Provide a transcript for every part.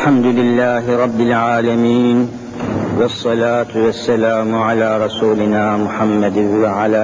الحمد لله رب العالمين والصلاة والسلام على رسولنا محمد وعلى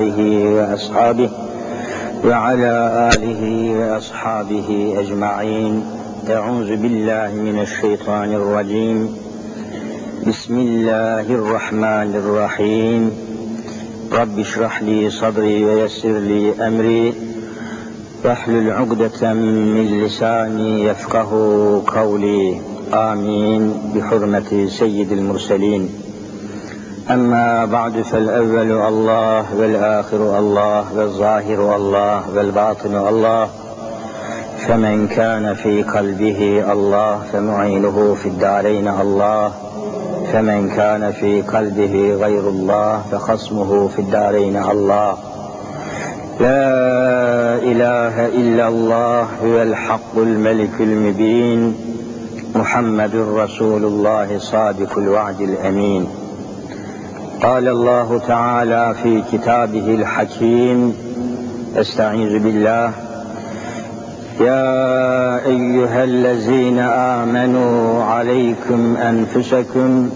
آله وأصحابه أجمعين. أعوذ بالله من الشيطان الرجيم. بسم الله الرحمن الرحيم. رب اشرح لي صدري ويسر لي أمري واحلل عقدة من لساني يفقه قولي. آمين بحرمة سيد المرسلين. أما بعد، فالأول الله والآخر الله والظاهر الله والباطن الله، فمن كان في قلبه الله فمعينه في الدارين الله، فمن كان في قلبه غير الله فخصمه في الدارين الله. لا إله إلا الله هو الحق الملك المبين، محمد رسول الله صادق الوعد الأمين. قال الله تعالى في كتابه الحكيم: استعيذ بالله: يا أيها الذين آمنوا عليكم أنفسكم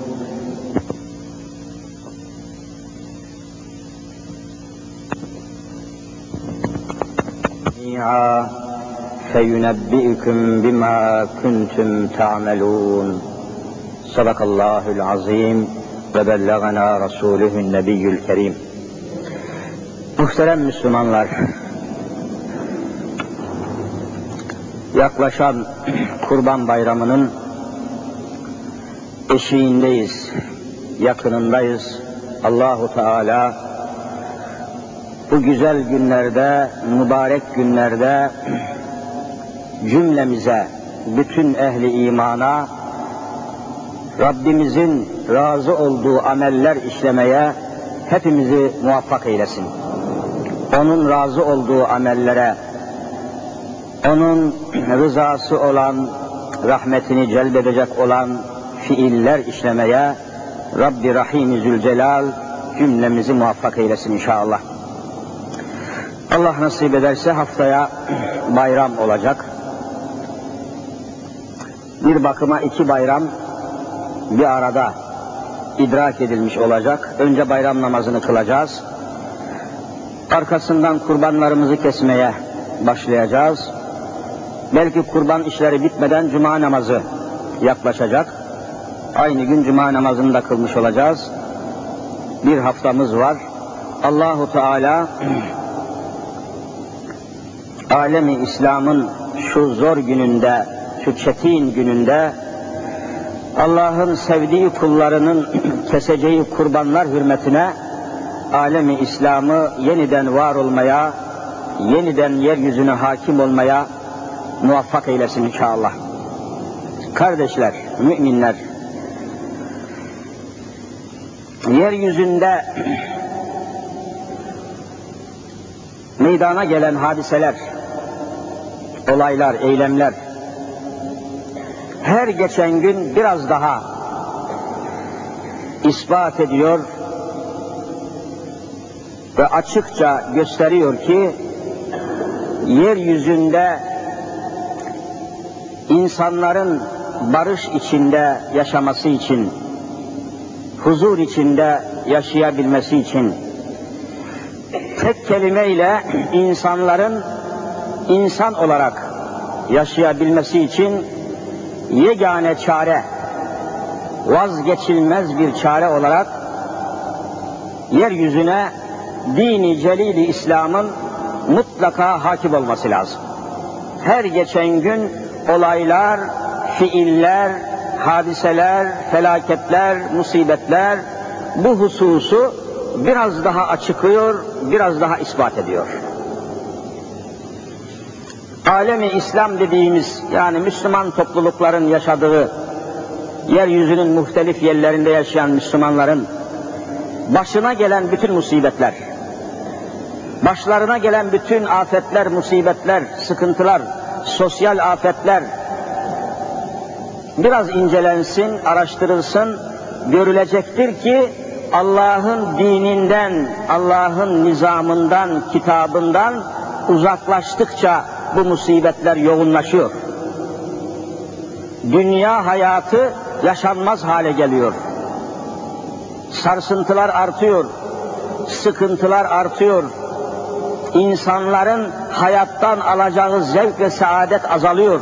فينبئكم بما كنتم تعملون. صدق الله العظيم ve bellagana Resulühün Nebiyyül Kerim. Muhterem Müslümanlar, yaklaşan Kurban Bayramı'nın eşiğindeyiz, yakınındayız. Allahu Teala bu güzel günlerde, mübarek günlerde cümlemize, bütün ehli imana Rabbimizin razı olduğu ameller işlemeye hepimizi muvaffak eylesin. Onun razı olduğu amellere, onun rızası olan, rahmetini celbedecek olan fiiller işlemeye Rabbi Rahim-i Zülcelal cümlemizi muvaffak eylesin inşallah. Allah nasip ederse haftaya bayram olacak. Bir bakıma iki bayram bir arada idrak edilmiş olacak. Önce bayram namazını kılacağız. Arkasından kurbanlarımızı kesmeye başlayacağız. Belki kurban işleri bitmeden cuma namazı yaklaşacak. Aynı gün cuma namazını da kılmış olacağız. Bir haftamız var. Allahu Teala alemi İslam'ın şu zor gününde, şu çetin gününde Allah'ın sevdiği kullarının keseceği kurbanlar hürmetine alemi İslam'ı yeniden var olmaya, yeniden yeryüzüne hakim olmaya muvaffak eylesin inşallah. Kardeşler, müminler, yeryüzünde meydana gelen hadiseler, olaylar, eylemler her geçen gün biraz daha ispat ediyor ve açıkça gösteriyor ki yeryüzünde insanların barış içinde yaşaması için, huzur içinde yaşayabilmesi için, tek kelimeyle insanların insan olarak yaşayabilmesi için yegane çare, vazgeçilmez bir çare olarak yeryüzüne dini celil-i İslam'ın mutlaka hakim olması lazım. Her geçen gün olaylar, fiiller, hadiseler, felaketler, musibetler bu hususu biraz daha açıklıyor, biraz daha ispat ediyor. Alemi İslam dediğimiz, yani Müslüman toplulukların yaşadığı, yeryüzünün muhtelif yerlerinde yaşayan Müslümanların başına gelen bütün musibetler, başlarına gelen bütün afetler, musibetler, sıkıntılar, sosyal afetler biraz incelensin, araştırılsın, görülecektir ki Allah'ın dininden, Allah'ın nizamından, kitabından uzaklaştıkça bu musibetler yoğunlaşıyor. dünya hayatı yaşanmaz hale geliyor. Sarsıntılar artıyor, sıkıntılar artıyor. İnsanların hayattan alacağı zevk ve saadet azalıyor.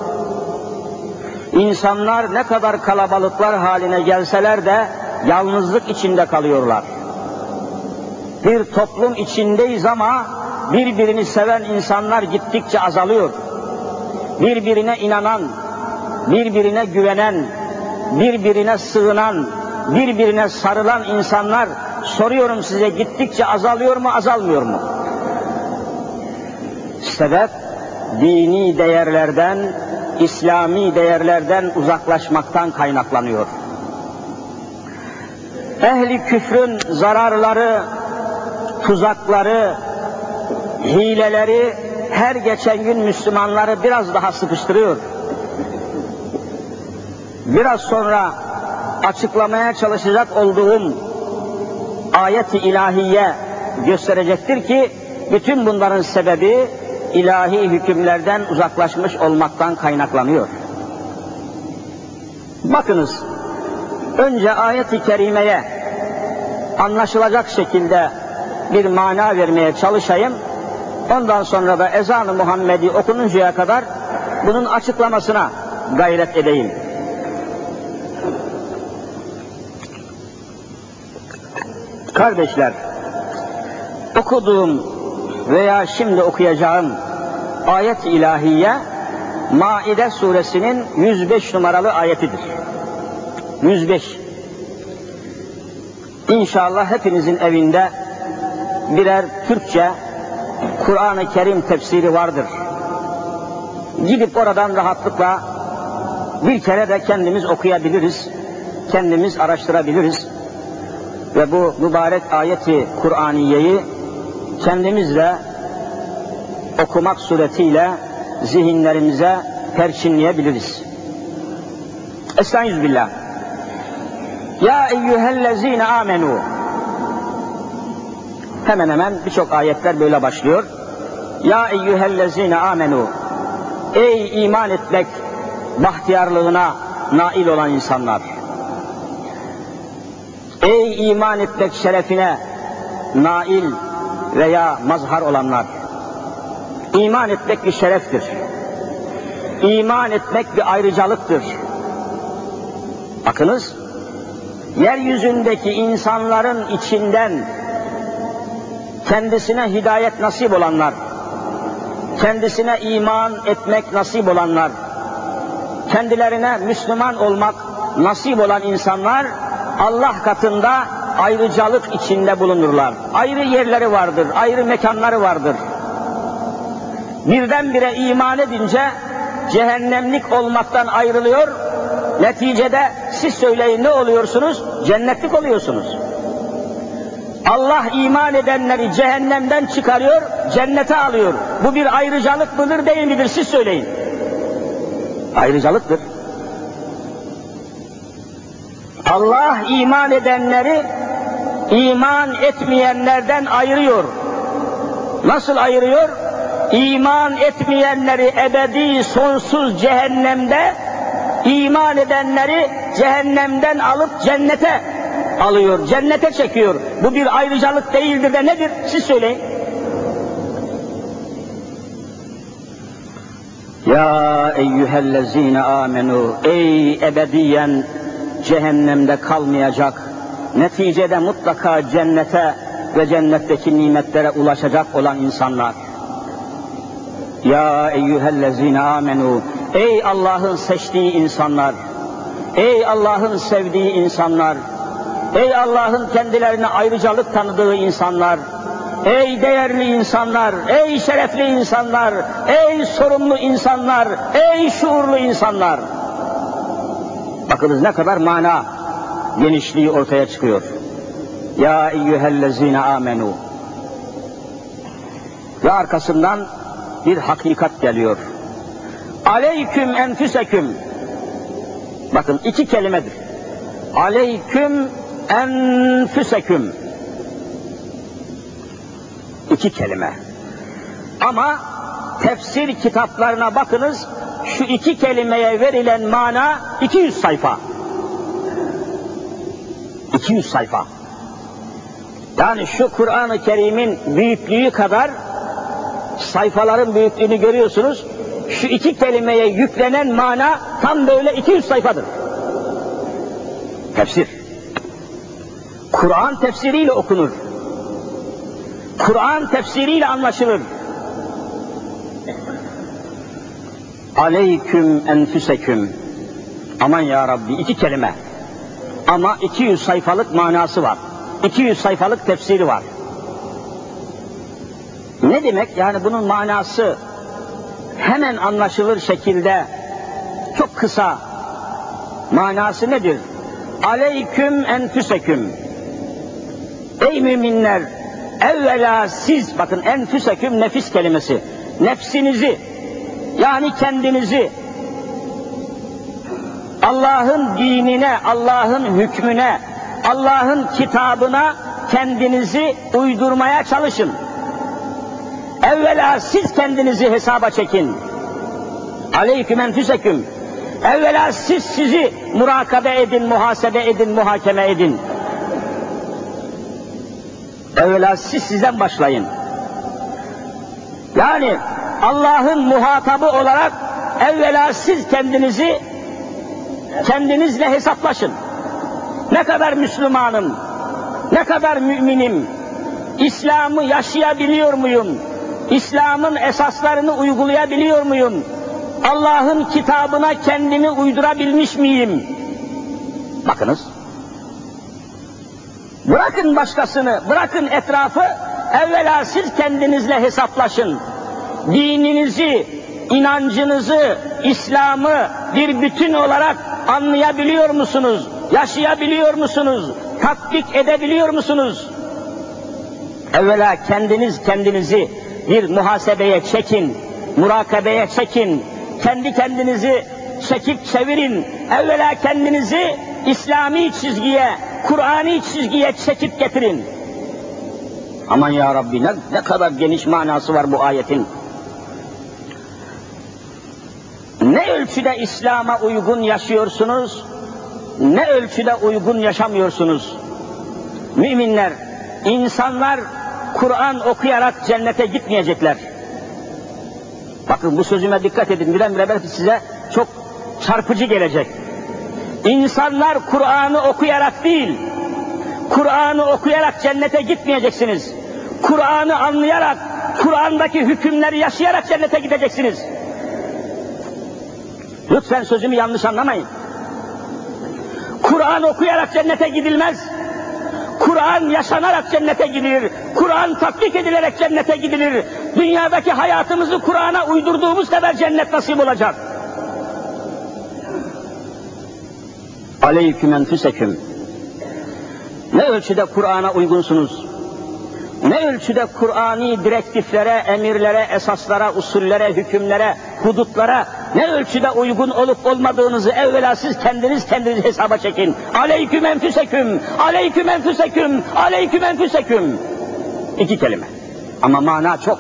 İnsanlar ne kadar kalabalıklar haline gelseler de yalnızlık içinde kalıyorlar. Bir toplum içindeyiz ama birbirini seven insanlar gittikçe azalıyor. Birbirine inanan, birbirine güvenen, birbirine sığınan, birbirine sarılan insanlar, soruyorum size, gittikçe azalıyor mu, azalmıyor mu? Sebep, dini değerlerden, İslami değerlerden uzaklaşmaktan kaynaklanıyor. Ehli küfrün zararları, tuzakları, hileleri her geçen gün Müslümanları biraz daha sıkıştırıyor. Biraz sonra açıklamaya çalışacak olduğum ayet-i ilahiye gösterecektir ki bütün bunların sebebi ilahi hükümlerden uzaklaşmış olmaktan kaynaklanıyor. Bakınız, önce ayet-i kerimeye anlaşılacak şekilde bir mana vermeye çalışayım. Ondan sonra da ezan-ı Muhammedi okununcaya kadar bunun açıklamasına gayret edeyim. Kardeşler, okuduğum veya şimdi okuyacağım ayet-i ilahiye Maide suresinin 105 numaralı ayetidir. 105. İnşallah hepinizin evinde birer Türkçe Kur'an-ı Kerim tefsiri vardır. Gidip oradan rahatlıkla bir kere de kendimiz okuyabiliriz, kendimiz araştırabiliriz ve bu mübarek ayeti Kur'aniyeyi kendimizle okumak suretiyle zihinlerimize perçinleyebiliriz. Estağfirullah. Ya eyyühellezine amenu. Hemen hemen birçok ayetler böyle başlıyor. Ya eyyühellezine amenu. Ey iman etmek bahtiyarlığına nail olan insanlar. Ey iman etmek şerefine nail veya mazhar olanlar. İman etmek bir şereftir. İman etmek bir ayrıcalıktır. Bakınız, yeryüzündeki insanların içinden kendisine hidayet nasip olanlar, kendisine iman etmek nasip olanlar, kendilerine Müslüman olmak nasip olan insanlar Allah katında ayrıcalık içinde bulunurlar. Ayrı yerleri vardır, ayrı mekanları vardır. Birdenbire iman edince cehennemlik olmaktan ayrılıyor, neticede siz söyleyin ne oluyorsunuz? Cennetlik oluyorsunuz. Allah iman edenleri cehennemden çıkarıyor, cennete alıyor. Bu bir ayrıcalık mıdır, değil midir? Siz söyleyin. Ayrıcalıktır. Allah iman edenleri iman etmeyenlerden ayırıyor. Nasıl ayırıyor? İman etmeyenleri ebedi sonsuz cehennemde, iman edenleri cehennemden alıp cennete alıyor, cennete çekiyor. Bu bir ayrıcalık değildir de nedir? Siz söyleyin. Ya eyyühellezine amenu. Ey ebediyen cehennemde kalmayacak, neticede mutlaka cennete ve cennetteki nimetlere ulaşacak olan insanlar. Ya eyyühellezine amenu. Ey Allah'ın seçtiği insanlar, ey Allah'ın sevdiği insanlar, ey Allah'ın kendilerine ayrıcalık tanıdığı insanlar, ey değerli insanlar, ey şerefli insanlar, ey sorumlu insanlar, ey şuurlu insanlar. Bakınız ne kadar mana genişliği ortaya çıkıyor. Ya eyyühellezine amenu. Ve arkasından bir hakikat geliyor. Aleyküm enfüseküm. Bakın iki kelimedir. Aleyküm enfüseküm. İki kelime. Ama tefsir kitaplarına bakınız, şu iki kelimeye verilen mana 200 sayfa. 200 sayfa. Yani şu Kur'an-ı Kerim'in büyüklüğü kadar sayfaların büyüklüğünü görüyorsunuz. Şu iki kelimeye yüklenen mana tam böyle 200 sayfadır. Tefsir. Kur'an tefsiriyle okunur. Kur'an tefsiriyle anlaşılır. Aleyküm enfüseküm. Aman ya Rabbi, iki kelime. Ama 200 sayfalık manası var. 200 sayfalık tefsiri var. Ne demek? Yani bunun manası hemen anlaşılır şekilde çok kısa. Manası nedir? Aleyküm enfüseküm. Ey müminler, evvela siz, bakın enfüseküm nefis kelimesi. Nefsinizi, yani kendinizi Allah'ın dinine, Allah'ın hükmüne, Allah'ın kitabına kendinizi uydurmaya çalışın. Evvela siz kendinizi hesaba çekin. Aleyküm enfüseküm. Evvela siz sizi murakabe edin, muhasebe edin, muhakeme edin. Evvela siz sizden başlayın. Yani Allah'ın muhatabı olarak evvela siz kendinizle hesaplaşın. Ne kadar Müslümanım, ne kadar müminim, İslam'ı yaşayabiliyor muyum, İslam'ın esaslarını uygulayabiliyor muyum, Allah'ın kitabına kendimi uydurabilmiş miyim? Bakınız, bırakın başkasını, bırakın etrafı, evvela siz kendinizle hesaplaşın. Dininizi, inancınızı, İslam'ı bir bütün olarak anlayabiliyor musunuz? Yaşayabiliyor musunuz? Tatbik edebiliyor musunuz? Evvela kendinizi bir muhasebeye çekin, murakabeye çekin, kendi kendinizi çekip çevirin. Evvela kendinizi İslami çizgiye, Kur'ani çizgiye çekip getirin. Aman ya Rabbi, ne kadar geniş manası var bu ayetin. Ne ölçüde İslam'a uygun yaşıyorsunuz, ne ölçüde uygun yaşamıyorsunuz. Müminler, insanlar Kur'an okuyarak cennete gitmeyecekler. Bakın bu sözüme dikkat edin, birdenbire belki size çok çarpıcı gelecek. İnsanlar Kur'an'ı okuyarak değil, Kur'an'ı okuyarak cennete gitmeyeceksiniz. Kur'an'ı anlayarak, Kur'an'daki hükümleri yaşayarak cennete gideceksiniz. Lütfen sözümü yanlış anlamayın. Kur'an okuyarak cennete gidilmez. Kur'an yaşanarak cennete gidilir. Kur'an tatbik edilerek cennete gidilir. Dünyadaki hayatımızı Kur'an'a uydurduğumuz kadar cennet nasip olacak. Aleyküm enfüseküm. Ne ölçüde Kur'an'a uygunsunuz? Ne ölçüde Kur'ani direktiflere, emirlere, esaslara, usullere, hükümlere, hudutlara ne ölçüde uygun olup olmadığınızı evvela siz kendiniz hesaba çekin. Aleyküm enfüseküm, aleyküm enfüseküm, aleyküm enfüseküm. 2 kelime. Ama mana çok.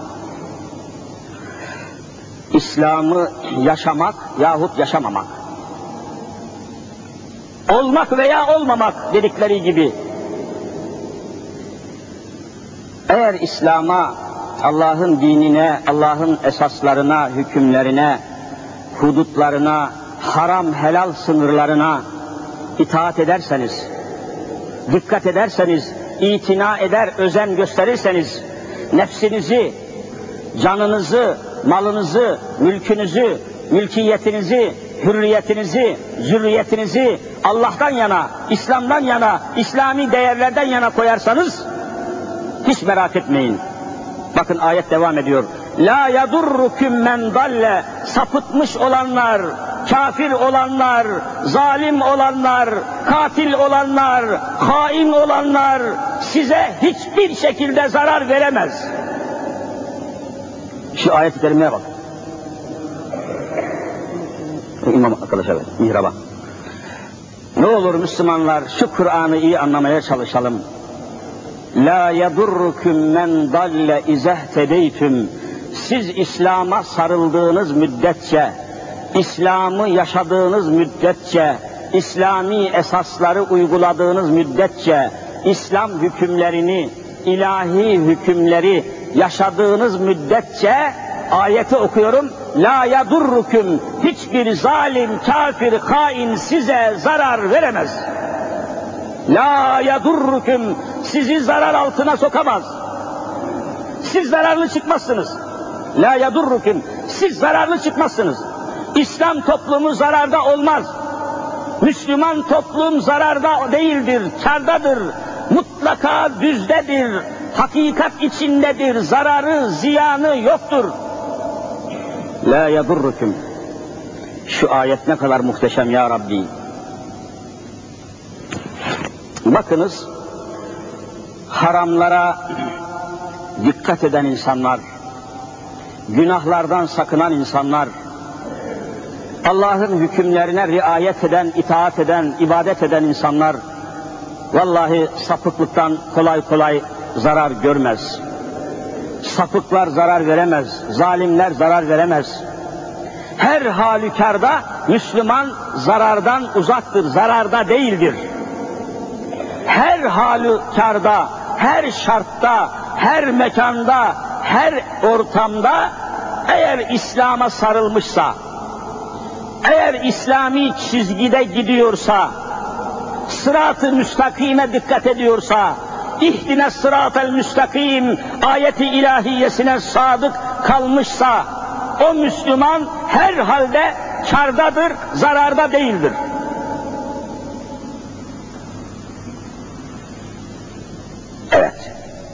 İslam'ı yaşamak yahut yaşamamak. Olmak veya olmamak dedikleri gibi. Eğer İslam'a, Allah'ın dinine, Allah'ın esaslarına, hükümlerine, hudutlarına, haram helal sınırlarına itaat ederseniz, dikkat ederseniz, itina eder, özen gösterirseniz, nefsinizi, canınızı, malınızı, mülkünüzü, mülkiyetinizi, hürriyetinizi, zürriyetinizi Allah'tan yana, İslam'dan yana, İslami değerlerden yana koyarsanız, hiç merak etmeyin. Bakın ayet devam ediyor. La yadurrukum men dalle, sapıtmış olanlar, kafir olanlar, zalim olanlar, katil olanlar, hain olanlar size hiçbir şekilde zarar veremez. Şu ayet-i kerimeye bak. İmam arkadaşlar, mihraba. Ne olur Müslümanlar şu Kur'an'ı iyi anlamaya çalışalım. La yadurrukum men dalle izehtedeytüm. Siz İslam'a sarıldığınız müddetçe, İslam'ı yaşadığınız müddetçe, İslami esasları uyguladığınız müddetçe, İslam hükümlerini, ilahi hükümleri yaşadığınız müddetçe, ayeti okuyorum, la yadurrukum, hiçbir zalim, kafir, hain size zarar veremez. La yadurrukum, sizi zarar altına sokamaz. Siz zararlı çıkmazsınız. La yadurrukum, siz zararlı çıkmazsınız. İslam toplumu zararda olmaz. Müslüman toplum zararda değildir, kârdadır. Mutlaka düzdedir, hakikat içindedir, zararı, ziyanı yoktur. La yadurrukum. Şu ayet ne kadar muhteşem ya Rabbi. Bakınız, haramlara dikkat eden insanlar, günahlardan sakınan insanlar, Allah'ın hükümlerine riayet eden, itaat eden, ibadet eden insanlar, vallahi sapıklıktan kolay kolay zarar görmez. Sapıklar zarar veremez, zalimler zarar veremez. Her halükarda Müslüman zarardan uzaktır, zararda değildir. Her halükarda, her şartta, her mekanda, her ortamda eğer İslam'a sarılmışsa, eğer İslami çizgide gidiyorsa, sırat-ı müstakime dikkat ediyorsa, ihdine sırat-ı müstakim ayeti ilahiyesine sadık kalmışsa, o Müslüman her halde kârdadır, zararda değildir. Evet.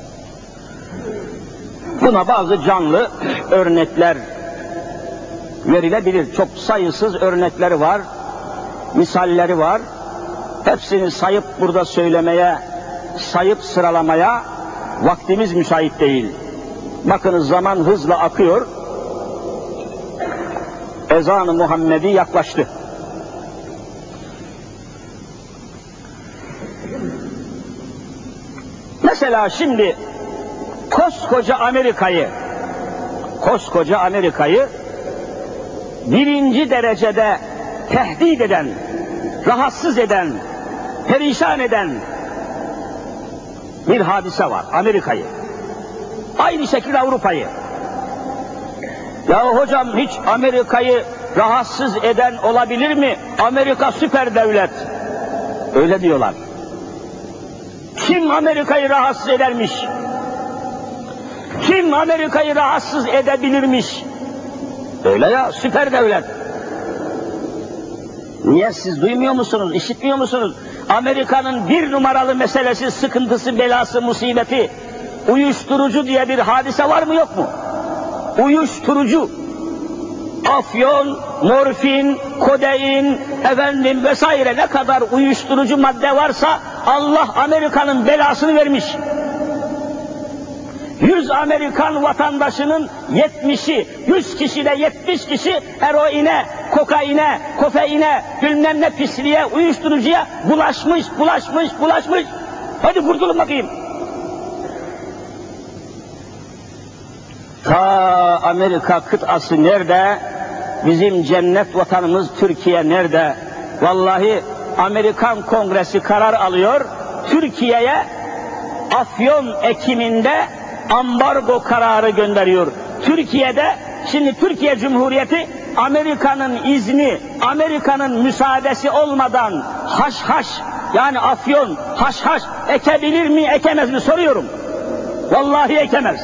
Buna bazı canlı örnekler verilebilir. Çok sayısız örnekleri var, misalleri var. Hepsini sayıp burada söylemeye, sayıp sıralamaya vaktimiz müsait değil. Bakınız zaman hızla akıyor. Ezan-ı Muhammedi yaklaştı. Mesela şimdi koskoca Amerika'yı birinci derecede tehdit eden, rahatsız eden, perişan eden bir hadise var, Amerika'yı. Aynı şekilde Avrupa'yı. Ya hocam hiç Amerika'yı rahatsız eden olabilir mi? Amerika süper devlet. Öyle diyorlar. Kim Amerika'yı rahatsız edermiş? Kim Amerika'yı rahatsız edebilirmiş? Öyle ya, süper devlet. Niye siz duymuyor musunuz, işitmiyor musunuz? Amerika'nın bir numaralı meselesi, sıkıntısı, belası, musibeti, uyuşturucu diye bir hadise var mı yok mu? Uyuşturucu. Afyon, morfin, kodein, vesaire ne kadar uyuşturucu madde varsa Allah Amerika'nın belasını vermiş. 100 Amerikan vatandaşının 70'i, 100 kişide 70 kişi eroine, kokaine, kofeine, bilmem ne pisliğe, uyuşturucuya bulaşmış. Hadi kurtulun bakayım. Ta Amerika kıtası nerede? Bizim cennet vatanımız Türkiye nerede? Vallahi Amerikan Kongresi karar alıyor, Türkiye'ye afyon ekiminde ambargo kararı gönderiyor. Türkiye'de, şimdi Türkiye Cumhuriyeti Amerika'nın izni, Amerika'nın müsaadesi olmadan haşhaş, yani afyon, haşhaş ekebilir mi, ekemez mi soruyorum. Vallahi ekemez.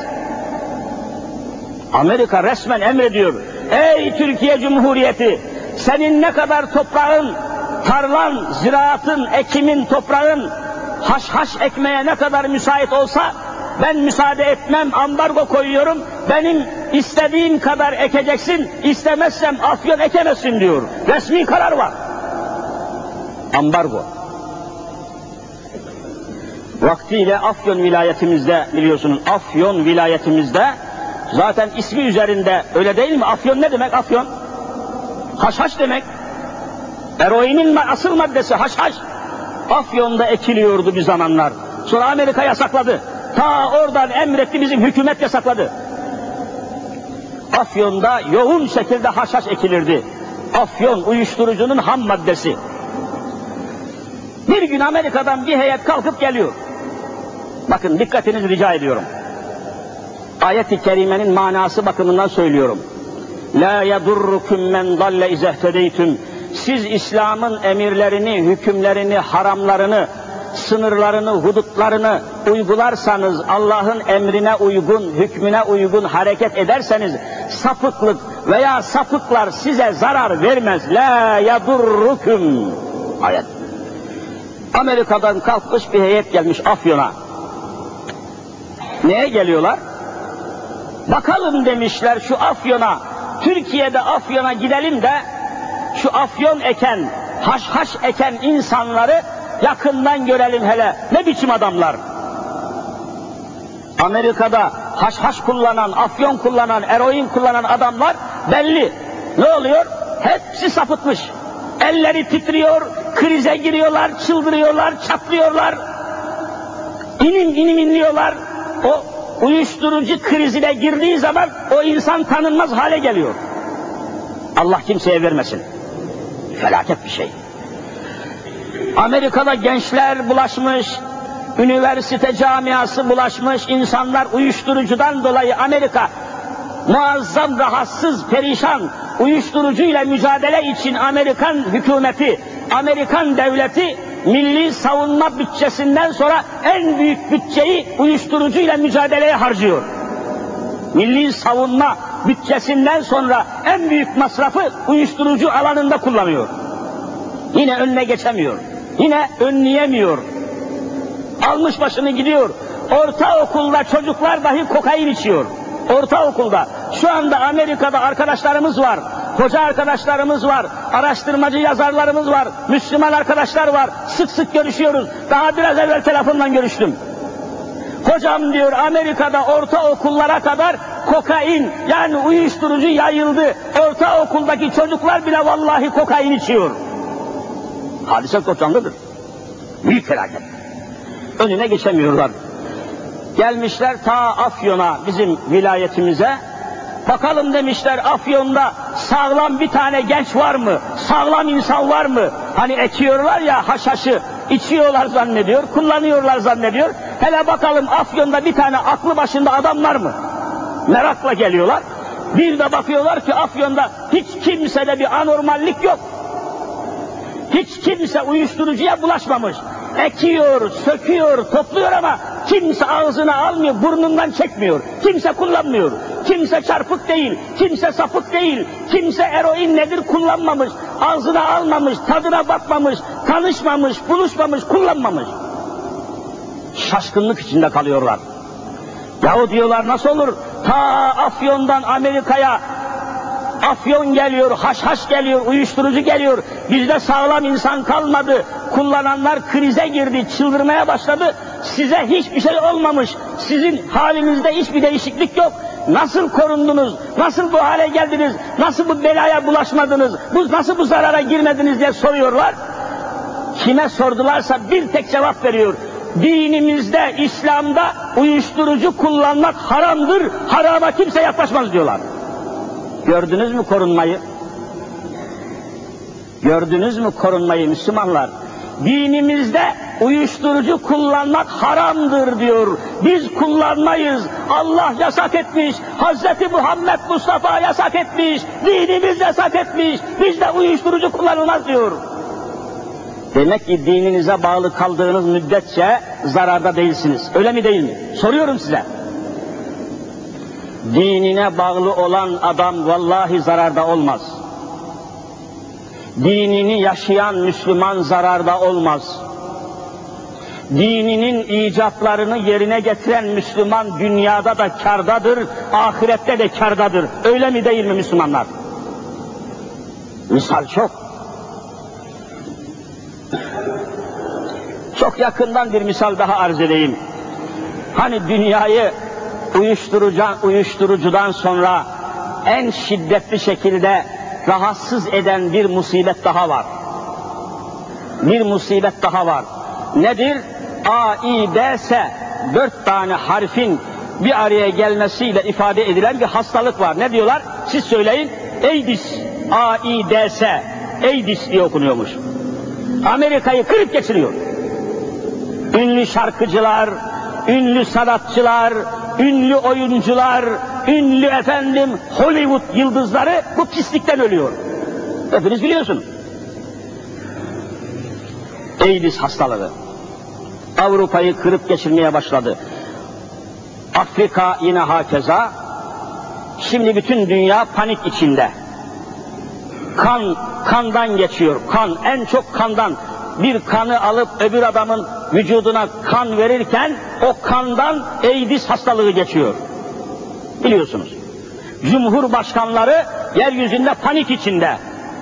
Amerika resmen emrediyor. Ey Türkiye Cumhuriyeti, senin ne kadar toprağın, tarlan, ziraatın, ekimin, toprağın haşhaş ekmeye ne kadar müsait olsa ben müsaade etmem, ambargo koyuyorum, benim istediğim kadar ekeceksin, istemezsem afyon ekemezsin diyor. Resmi karar var. Ambargo. Vaktiyle Afyon vilayetimizde, biliyorsunuz Afyon vilayetimizde, zaten ismi üzerinde öyle değil mi? Afyon ne demek Afyon? Haşhaş demek. Eroinin asıl maddesi haşhaş. Afyon'da ekiliyordu bir zamanlar. Sonra Amerika yasakladı. Ta oradan emretti, bizim hükümet yasakladı. Afyon'da yoğun şekilde haşhaş ekilirdi. Afyon uyuşturucunun ham maddesi. Bir gün Amerika'dan bir heyet kalkıp geliyor. Bakın dikkatinizi rica ediyorum. Ayet-i kerimenin manası bakımından söylüyorum. La yadurrukum men dalle izehtedeytüm. Siz İslam'ın emirlerini, hükümlerini, haramlarını, sınırlarını, hudutlarını uygularsanız, Allah'ın emrine uygun, hükmüne uygun hareket ederseniz, sapıklık veya sapıklar size zarar vermez. La yadurrukum. Ayet. Amerika'dan kalkmış bir heyet gelmiş Afyon'a. Neye geliyorlar? Bakalım demişler şu Afyon'a, Türkiye'de Afyon'a gidelim de şu afyon eken, haşhaş eken insanları yakından görelim hele. Ne biçim adamlar? Amerika'da haşhaş kullanan, afyon kullanan, eroin kullanan adamlar belli. Ne oluyor? Hepsi sapıtmış. Elleri titriyor, krize giriyorlar, çıldırıyorlar, çatlıyorlar. İnim inliyorlar. O uyuşturucu krizine girdiği zaman o insan tanınmaz hale geliyor. Allah kimseye vermesin. Felaket bir şey. Amerika'da gençler bulaşmış, üniversite camiası bulaşmış, insanlar uyuşturucudan dolayı Amerika muazzam rahatsız, perişan, uyuşturucuyla mücadele için Amerikan hükümeti, Amerikan devleti milli savunma bütçesinden sonra en büyük bütçeyi uyuşturucuyla mücadeleye harcıyor. Milli savunma bütçesinden sonra en büyük masrafı uyuşturucu alanında kullanıyor. Yine önüne geçemiyor. Yine önleyemiyor. Almış başını gidiyor. Ortaokulda çocuklar dahi kokain içiyor. Ortaokulda. Şu anda Amerika'da arkadaşlarımız var. Hoca arkadaşlarımız var. Araştırmacı yazarlarımız var. Müslüman arkadaşlar var. Sık sık görüşüyoruz. Daha biraz evvel telefonla görüştüm. Hocam diyor, Amerika'da ortaokullara kadar kokain, yani uyuşturucu yayıldı. Ortaokuldaki çocuklar bile vallahi kokain içiyor. Hadise çok canlıdır. Büyük felaket. Önüne geçemiyorlar. Gelmişler ta Afyon'a, bizim vilayetimize. Bakalım demişler, Afyon'da sağlam bir tane genç var mı? Sağlam insan var mı? Hani ekiyorlar ya haşhaşı, içiyorlar zannediyor, kullanıyorlar zannediyor. Hele bakalım Afyon'da bir tane aklı başında adam var mı? Merakla geliyorlar. Bir de bakıyorlar ki Afyon'da hiç kimsede bir anormallik yok. Hiç kimse uyuşturucuya bulaşmamış. Ekiyor, söküyor, topluyor ama kimse ağzına almıyor, burnundan çekmiyor. Kimse kullanmıyor. Kimse çarpık değil, kimse sapık değil, kimse eroin nedir kullanmamış, ağzına almamış, tadına bakmamış, tanışmamış, buluşmamış, kullanmamış. Şaşkınlık içinde kalıyorlar. Yahu diyorlar, nasıl olur? Ta Afyon'dan Amerika'ya afyon geliyor, haşhaş geliyor, uyuşturucu geliyor. Bizde sağlam insan kalmadı. Kullananlar krize girdi, çıldırmaya başladı. Size hiçbir şey olmamış. Sizin halinizde hiçbir değişiklik yok. Nasıl korundunuz? Nasıl bu hale geldiniz? Nasıl bu belaya bulaşmadınız? Nasıl bu zarara girmediniz diye soruyorlar. Kime sordularsa bir tek cevap veriyor. Dinimizde, İslam'da uyuşturucu kullanmak haramdır. Harama kimse yaklaşmaz diyorlar. Gördünüz mü korunmayı? Gördünüz mü korunmayı Müslümanlar? Dinimizde uyuşturucu kullanmak haramdır diyor. Biz kullanmayız. Allah yasak etmiş. Hazreti Muhammed Mustafa yasak etmiş. Dinimiz yasak etmiş. Bizde uyuşturucu kullanılmaz diyor. Demek ki dininize bağlı kaldığınız müddetçe zararda değilsiniz. Öyle mi değil mi? Soruyorum size. Dinine bağlı olan adam vallahi zararda olmaz. Dinini yaşayan Müslüman zararda olmaz. Dininin icatlarını yerine getiren Müslüman dünyada da kârdadır, ahirette de kârdadır. Öyle mi değil mi Müslümanlar? Misal çok. Çok yakından bir misal daha arz edeyim. Hani dünyayı uyuşturucudan sonra en şiddetli şekilde rahatsız eden bir musibet daha var. Bir musibet daha var. Nedir? AIDS, 4 tane harfin bir araya gelmesiyle ifade edilen bir hastalık var. Ne diyorlar? Siz söyleyin. AIDS. AIDS, AIDS diye okunuyormuş. Amerika'yı kırıp geçiriyor. Ünlü şarkıcılar, ünlü sanatçılar, ünlü oyuncular, ünlü Hollywood yıldızları bu pislikten ölüyor. Hepiniz biliyorsunuz. AIDS hastalığı Avrupa'yı kırıp geçirmeye başladı. Afrika yine hakeza. Şimdi bütün dünya panik içinde. Kandan geçiyor. Kan, en çok kandan. Bir kanı alıp öbür adamın vücuduna kan verirken o kandan AIDS hastalığı geçiyor. Biliyorsunuz. Cumhurbaşkanları yeryüzünde panik içinde.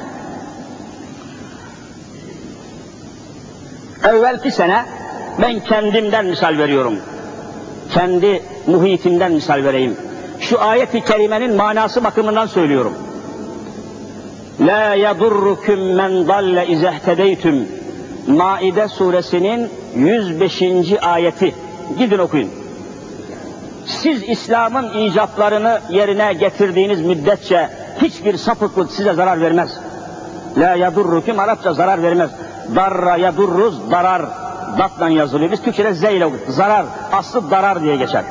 Evvelki sene ben kendimden misal veriyorum. Kendi muhitimden misal vereyim. Şu ayet-i kerimenin manası bakımından söylüyorum. La yadurrukum men dalle izehtedeytum. Maide suresinin 105. ayeti. Gidin okuyun. Siz İslam'ın icaplarını yerine getirdiğiniz müddetçe hiçbir sapıklık size zarar vermez. La yadurrukum Arapça zarar vermez. Darra yadurruz, darar. Datla yazılıyor. Biz Türkçe'de z ile okuduk. Zarar, aslı darar diye geçer.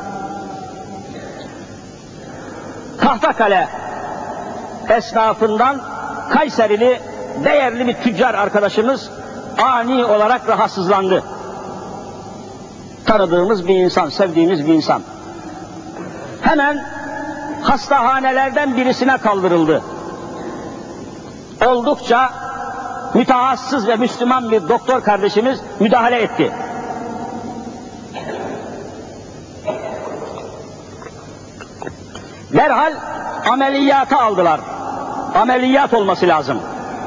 Tahtakale esnafından Kayserili değerli bir tüccar arkadaşımız ani olarak rahatsızlandı. Tanıdığımız bir insan, sevdiğimiz bir insan. Hemen hastahanelerden birisine kaldırıldı. Oldukça mütehassıs ve Müslüman bir doktor kardeşimiz müdahale etti. Derhal ameliyata aldılar. Ameliyat olması lazım.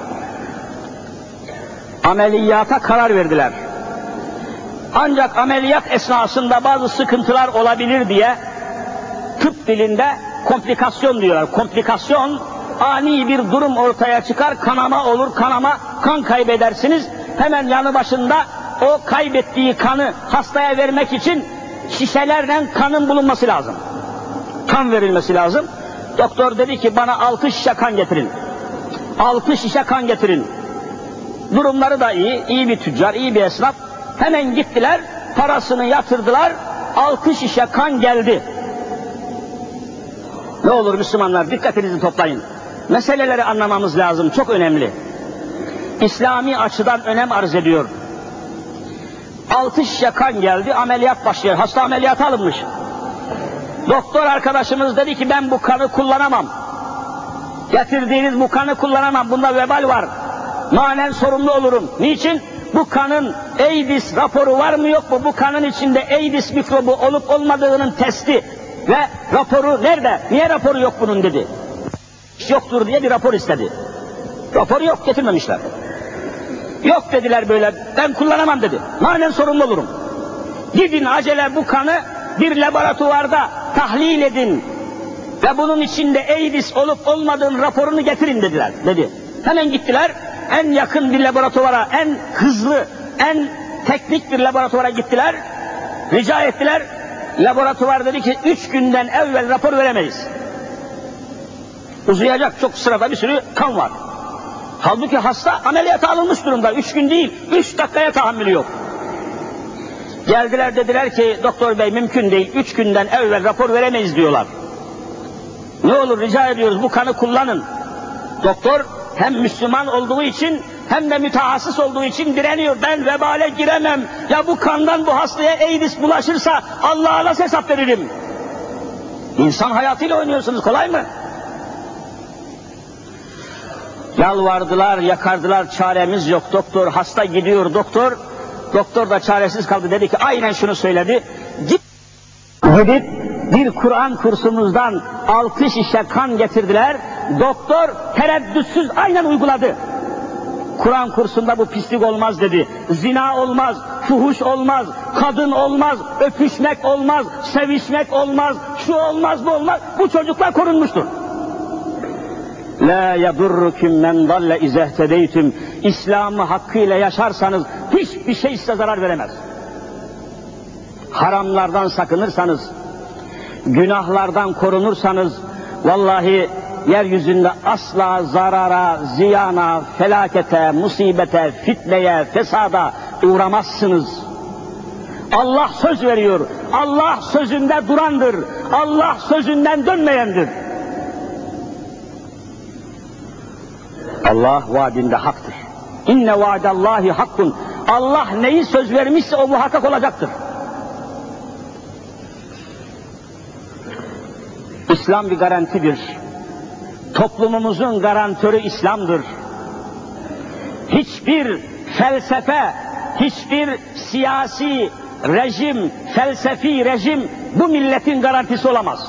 Ameliyata karar verdiler. Ancak ameliyat esnasında bazı sıkıntılar olabilir diye tıp dilinde komplikasyon diyorlar. Komplikasyon, ani bir durum ortaya çıkar, kanama olur, kan kaybedersiniz. Hemen yanı başında o kaybettiği kanı hastaya vermek için şişelerle kanın bulunması lazım. Kan verilmesi lazım. Doktor dedi ki bana 6 şişe kan getirin. 6 şişe kan getirin. Durumları da iyi bir tüccar, iyi bir esnaf. Hemen gittiler, parasını yatırdılar, 6 şişe kan geldi. Ne olur Müslümanlar, dikkatinizi toplayın. Meseleleri anlamamız lazım, çok önemli. İslami açıdan önem arz ediyor. 6 şişe kan geldi, ameliyat başlıyor. Hasta ameliyata alınmış. Doktor arkadaşımız dedi ki ben bu kanı kullanamam. Getirdiğiniz bu kanı kullanamam, bunda vebal var. Manen sorumlu olurum. Niçin? Bu kanın AIDS raporu var mı yok mu? Bu kanın içinde AIDS mikrobu olup olmadığının testi ve raporu nerede? Niye raporu yok bunun dedi. Yoktur diye bir rapor istedi. Raporu yok, getirmemişler. Yok dediler böyle, ben kullanamam dedi. Manen sorumlu olurum. Gidin acele bu kanı bir laboratuvarda tahlil edin ve bunun içinde AIDS olup olmadığının raporunu getirin dediler. Dedi. Hemen gittiler, en yakın bir laboratuvara, en hızlı, en teknik bir laboratuvara gittiler, rica ettiler. Laboratuvar dedi ki 3 günden evvel rapor veremeyiz. Uzayacak, çok sırada bir sürü kan var. Halbuki hasta ameliyata alınmış durumda, 3 gün değil, 3 dakikaya tahammülü yok. Geldiler dediler ki doktor bey mümkün değil, 3 günden evvel rapor veremeyiz diyorlar. Ne olur rica ediyoruz bu kanı kullanın. Doktor hem Müslüman olduğu için hem de mütehassıs olduğu için direniyor. Ben vebale giremem. Ya bu kandan bu hastaya AIDS bulaşırsa Allah'a nasıl hesap veririm? İnsan hayatıyla oynuyorsunuz, kolay mı? Yalvardılar, yakardılar, çaremiz yok doktor, hasta gidiyor doktor. Doktor da çaresiz kaldı, dedi ki aynen şunu söyledi. Gidip bir Kur'an kursumuzdan 6 şişe kan getirdiler. Doktor tereddütsüz aynen uyguladı. Kur'an kursunda bu pislik olmaz dedi. Zina olmaz, fuhuş olmaz, kadın olmaz, öpüşmek olmaz, sevişmek olmaz, şu olmaz, bu olmaz. Bu çocuklar korunmuştur. La yadurrukum men dalle izehtedeytum. İslam'ı hakkıyla yaşarsanız hiçbir şey size zarar veremez. Haramlardan sakınırsanız, günahlardan korunursanız vallahi yeryüzünde asla zarara, ziyana, felakete, musibete, fitneye, fesada uğramazsınız. Allah söz veriyor. Allah sözünde durandır. Allah sözünden dönmeyendir. Allah vaadinde haktır. İnne vaadallahi hakkun. Allah neyi söz vermişse o muhakkak olacaktır. İslam bir garantidir. Toplumumuzun garantörü İslam'dır. Hiçbir felsefe, hiçbir siyasi rejim, felsefi rejim bu milletin garantisi olamaz.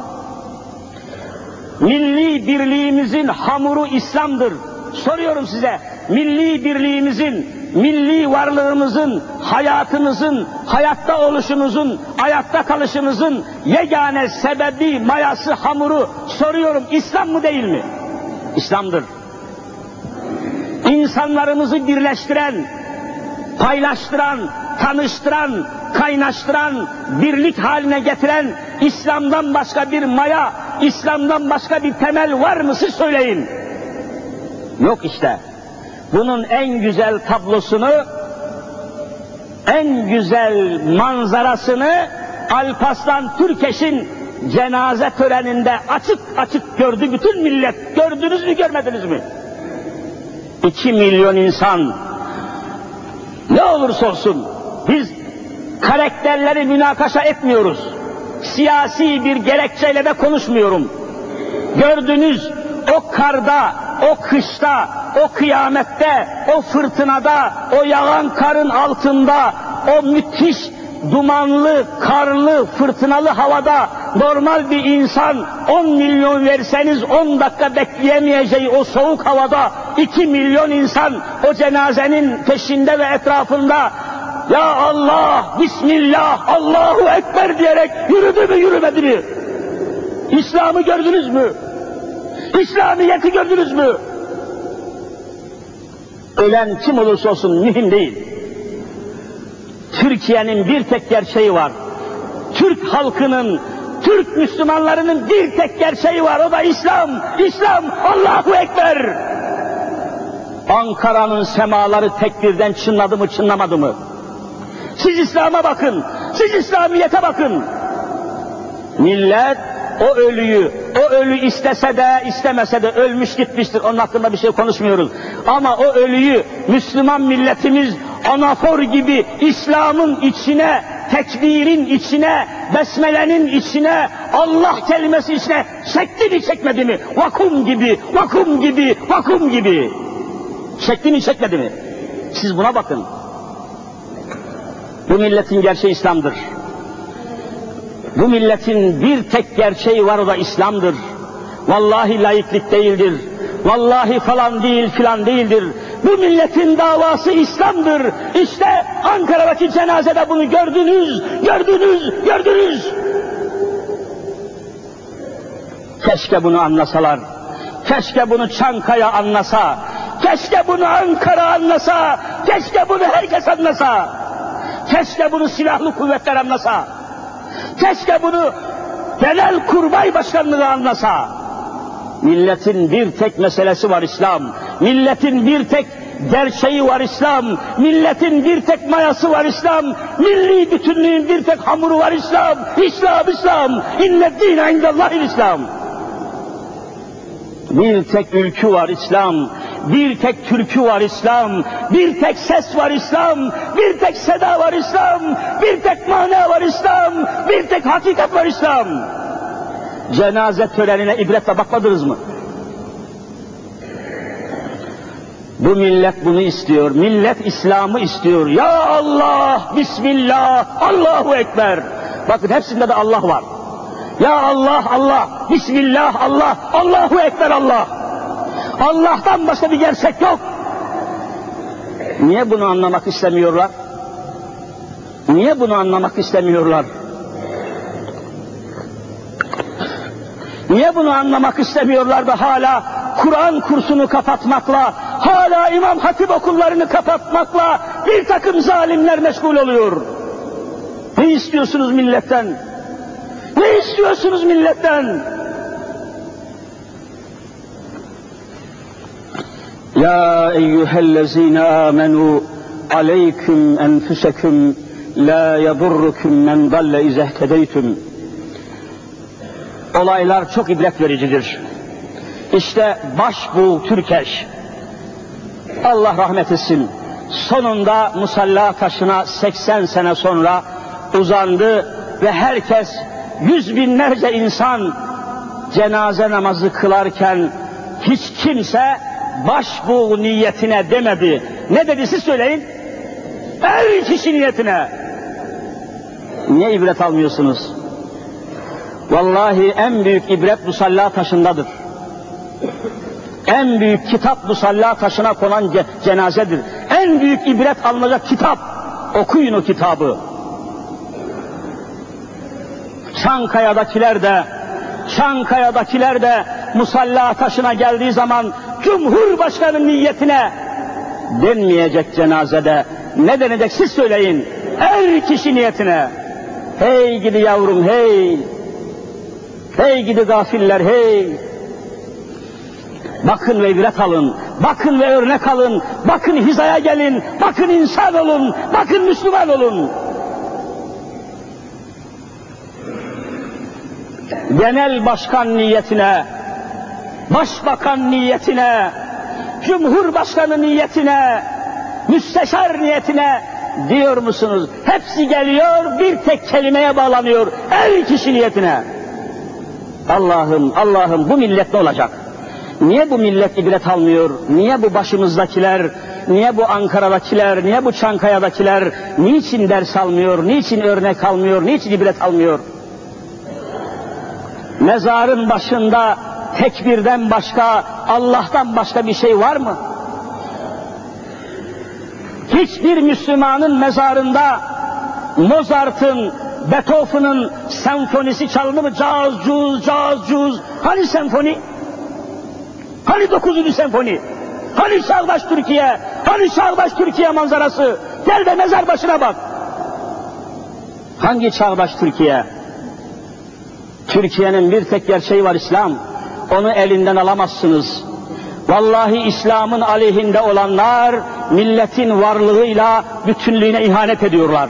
Milli birliğimizin hamuru İslam'dır. Soruyorum size, milli birliğimizin, milli varlığımızın, hayatımızın, hayatta oluşumuzun, hayatta kalışımızın yegane sebebi, mayası, hamuru soruyorum, İslam mı değil mi? İslam'dır. İnsanlarımızı birleştiren, paylaştıran, tanıştıran, kaynaştıran, birlik haline getiren İslam'dan başka bir maya, İslam'dan başka bir temel var mı siz söyleyin. Yok işte. Bunun en güzel tablosunu, en güzel manzarasını Alparslan Türkeş'in cenaze töreninde açık açık gördü bütün millet. Gördünüz mü, görmediniz mi? 2 milyon insan. Ne olursa olsun biz karakterleri münakaşa etmiyoruz. Siyasi bir gerekçeyle de konuşmuyorum. Gördünüz o karda, o kışta, o kıyamette, o fırtınada, o yağan karın altında, o müthiş dumanlı, karlı, fırtınalı havada normal bir insan 10 milyon verseniz 10 dakika bekleyemeyeceği o soğuk havada 2 milyon insan o cenazenin peşinde ve etrafında ya Allah, Bismillah, Allahu Ekber diyerek yürüdü mü yürümedi mi? İslam'ı gördünüz mü? İslamiyet'i gördünüz mü? Ölen kim olursa olsun mühim değil. Türkiye'nin bir tek gerçeği var. Türk halkının, Türk Müslümanlarının bir tek gerçeği var. O da İslam. İslam, Allahu Ekber. Ankara'nın semaları tekbirden çınladı mı, çınlamadı mı? Siz İslam'a bakın. Siz İslamiyet'e bakın. Millet o ölü istese de istemese de ölmüş gitmiştir. Onun hakkında bir şey konuşmuyoruz. Ama o ölüyü Müslüman milletimiz anafor gibi İslam'ın içine, tekbirin içine, besmelenin içine, Allah kelimesi içine çekti mi çekmedi mi? Vakum gibi, vakum gibi, vakum gibi. Çekti mi çekmedi mi? Siz buna bakın. Bu milletin gerçeği İslam'dır. Bu milletin bir tek gerçeği var, o da İslam'dır. Vallahi laiklik değildir. Vallahi falan değil filan değildir. Bu milletin davası İslam'dır. İşte Ankara'daki cenazede bunu gördünüz, gördünüz, gördünüz. Keşke bunu anlasalar. Keşke bunu Çankaya anlasa. Keşke bunu Ankara anlasa. Keşke bunu herkes anlasa. Keşke bunu silahlı kuvvetler anlasa. Keşke bunu Genelkurmay Başkanlığı anlasa. Milletin bir tek meselesi var İslam. Milletin bir tek gerçeği var İslam. Milletin bir tek mayası var İslam. Milli bütünlüğün bir tek hamuru var İslam. İslam, İslam. İnned-dîne indellâhil İslam. Bir tek ülkü var İslam. Bir tek türkü var İslam, bir tek ses var İslam, bir tek seda var İslam, bir tek mana var İslam, bir tek hakikat var İslam. Cenaze törenine ibretle bakmadınız mı? Bu millet bunu istiyor, millet İslam'ı istiyor. Ya Allah, Bismillah, Allahu Ekber. Bakın hepsinde de Allah var. Ya Allah, Allah, Bismillah, Allah, Allahu Ekber, Allah. Allah'tan başka bir gerçek yok. Niye bunu anlamak istemiyorlar? Niye bunu anlamak istemiyorlar? Niye bunu anlamak istemiyorlar da hala Kur'an kursunu kapatmakla, hala İmam Hatip okullarını kapatmakla bir takım zalimler meşgul oluyor? Ne istiyorsunuz milletten? Ne istiyorsunuz milletten? Ya eyyühellezine amenu aleyküm enfuseküm la yadurrukum men dalle izehtedeytüm. Olaylar çok ibret vericidir. İşte Başbuğ Türkeş, Allah rahmet etsin, sonunda musalla taşına 80 sene sonra uzandı ve herkes, yüz binlerce insan cenaze namazı kılarken hiç kimse Başbuğ niyetine demedi. Ne dedi siz söyleyin? Her kişi niyetine. Niye ibret almıyorsunuz? Vallahi en büyük ibret musalla taşındadır. En büyük kitap musalla taşına konan cenazedir. En büyük ibret alınacak kitap. Okuyun o kitabı. Çankaya'dakiler de musalla taşına geldiği zaman Cumhurbaşkanı niyetine denmeyecek cenazede. Ne denecek siz söyleyin? Her kişi niyetine. Hey gidi yavrum hey. Hey gidi gafiller hey. Bakın ve ibret alın. Bakın ve örnek alın. Bakın hizaya gelin. Bakın insan olun. Bakın Müslüman olun. Genel başkan niyetine, başbakan niyetine, cumhurbaşkanı niyetine, müsteşar niyetine diyor musunuz? Hepsi geliyor, bir tek kelimeye bağlanıyor. Her kişi niyetine. Allah'ım bu millet ne olacak? Niye bu millet ibret almıyor? Niye bu başımızdakiler, niye bu Ankara'dakiler, niye bu Çankaya'dakiler niçin ders almıyor, niçin örnek almıyor, niçin ibret almıyor? Mezarın başında tekbirden başka, Allah'tan başka bir şey var mı? Hiçbir Müslümanın mezarında Mozart'ın, Beethoven'ın senfonisi çalınır mı? Caz, cuz, caz, cuz. Hani senfoni? Hani 9. senfoni? Hani Çağdaş Türkiye? Hani Çağdaş Türkiye manzarası? Gel de mezar başına bak. Hangi Çağdaş Türkiye? Türkiye'nin bir tek gerçeği var, İslam. Onu elinden alamazsınız. Vallahi İslam'ın aleyhinde olanlar milletin varlığıyla bütünlüğüne ihanet ediyorlar.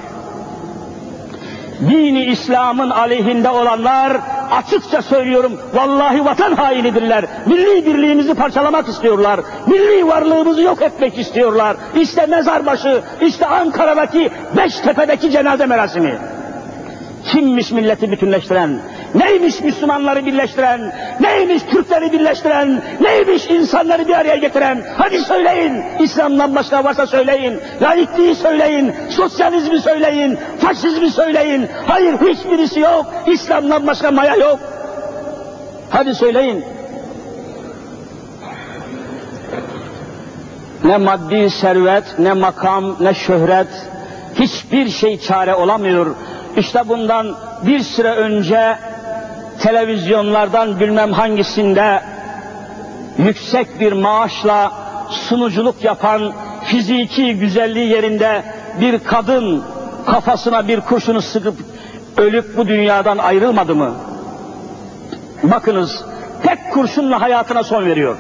Dini İslam'ın aleyhinde olanlar, açıkça söylüyorum, vallahi vatan hainidirler. Milli birliğimizi parçalamak istiyorlar. Milli varlığımızı yok etmek istiyorlar. İşte mezarbaşı, işte Ankara'daki Beştepe'deki cenaze merasimi. Kimmiş milleti bütünleştiren? Neymiş Müslümanları birleştiren? Neymiş Türkleri birleştiren? Neymiş insanları bir araya getiren? Hadi söyleyin. İslam'dan başka varsa söyleyin. Laikliği söyleyin. Sosyalizmi söyleyin. Faşizmi söyleyin. Hayır, hiçbirisi yok. İslam'dan başka maya yok. Hadi söyleyin. Ne maddi servet, ne makam, ne şöhret, hiçbir şey çare olamıyor. İşte bundan bir süre önce televizyonlardan bilmem hangisinde yüksek bir maaşla sunuculuk yapan, fiziki güzelliği yerinde bir kadın kafasına bir kurşunu sıkıp ölüp bu dünyadan ayrılmadı mı? Bakınız, tek kurşunla hayatına son veriyor.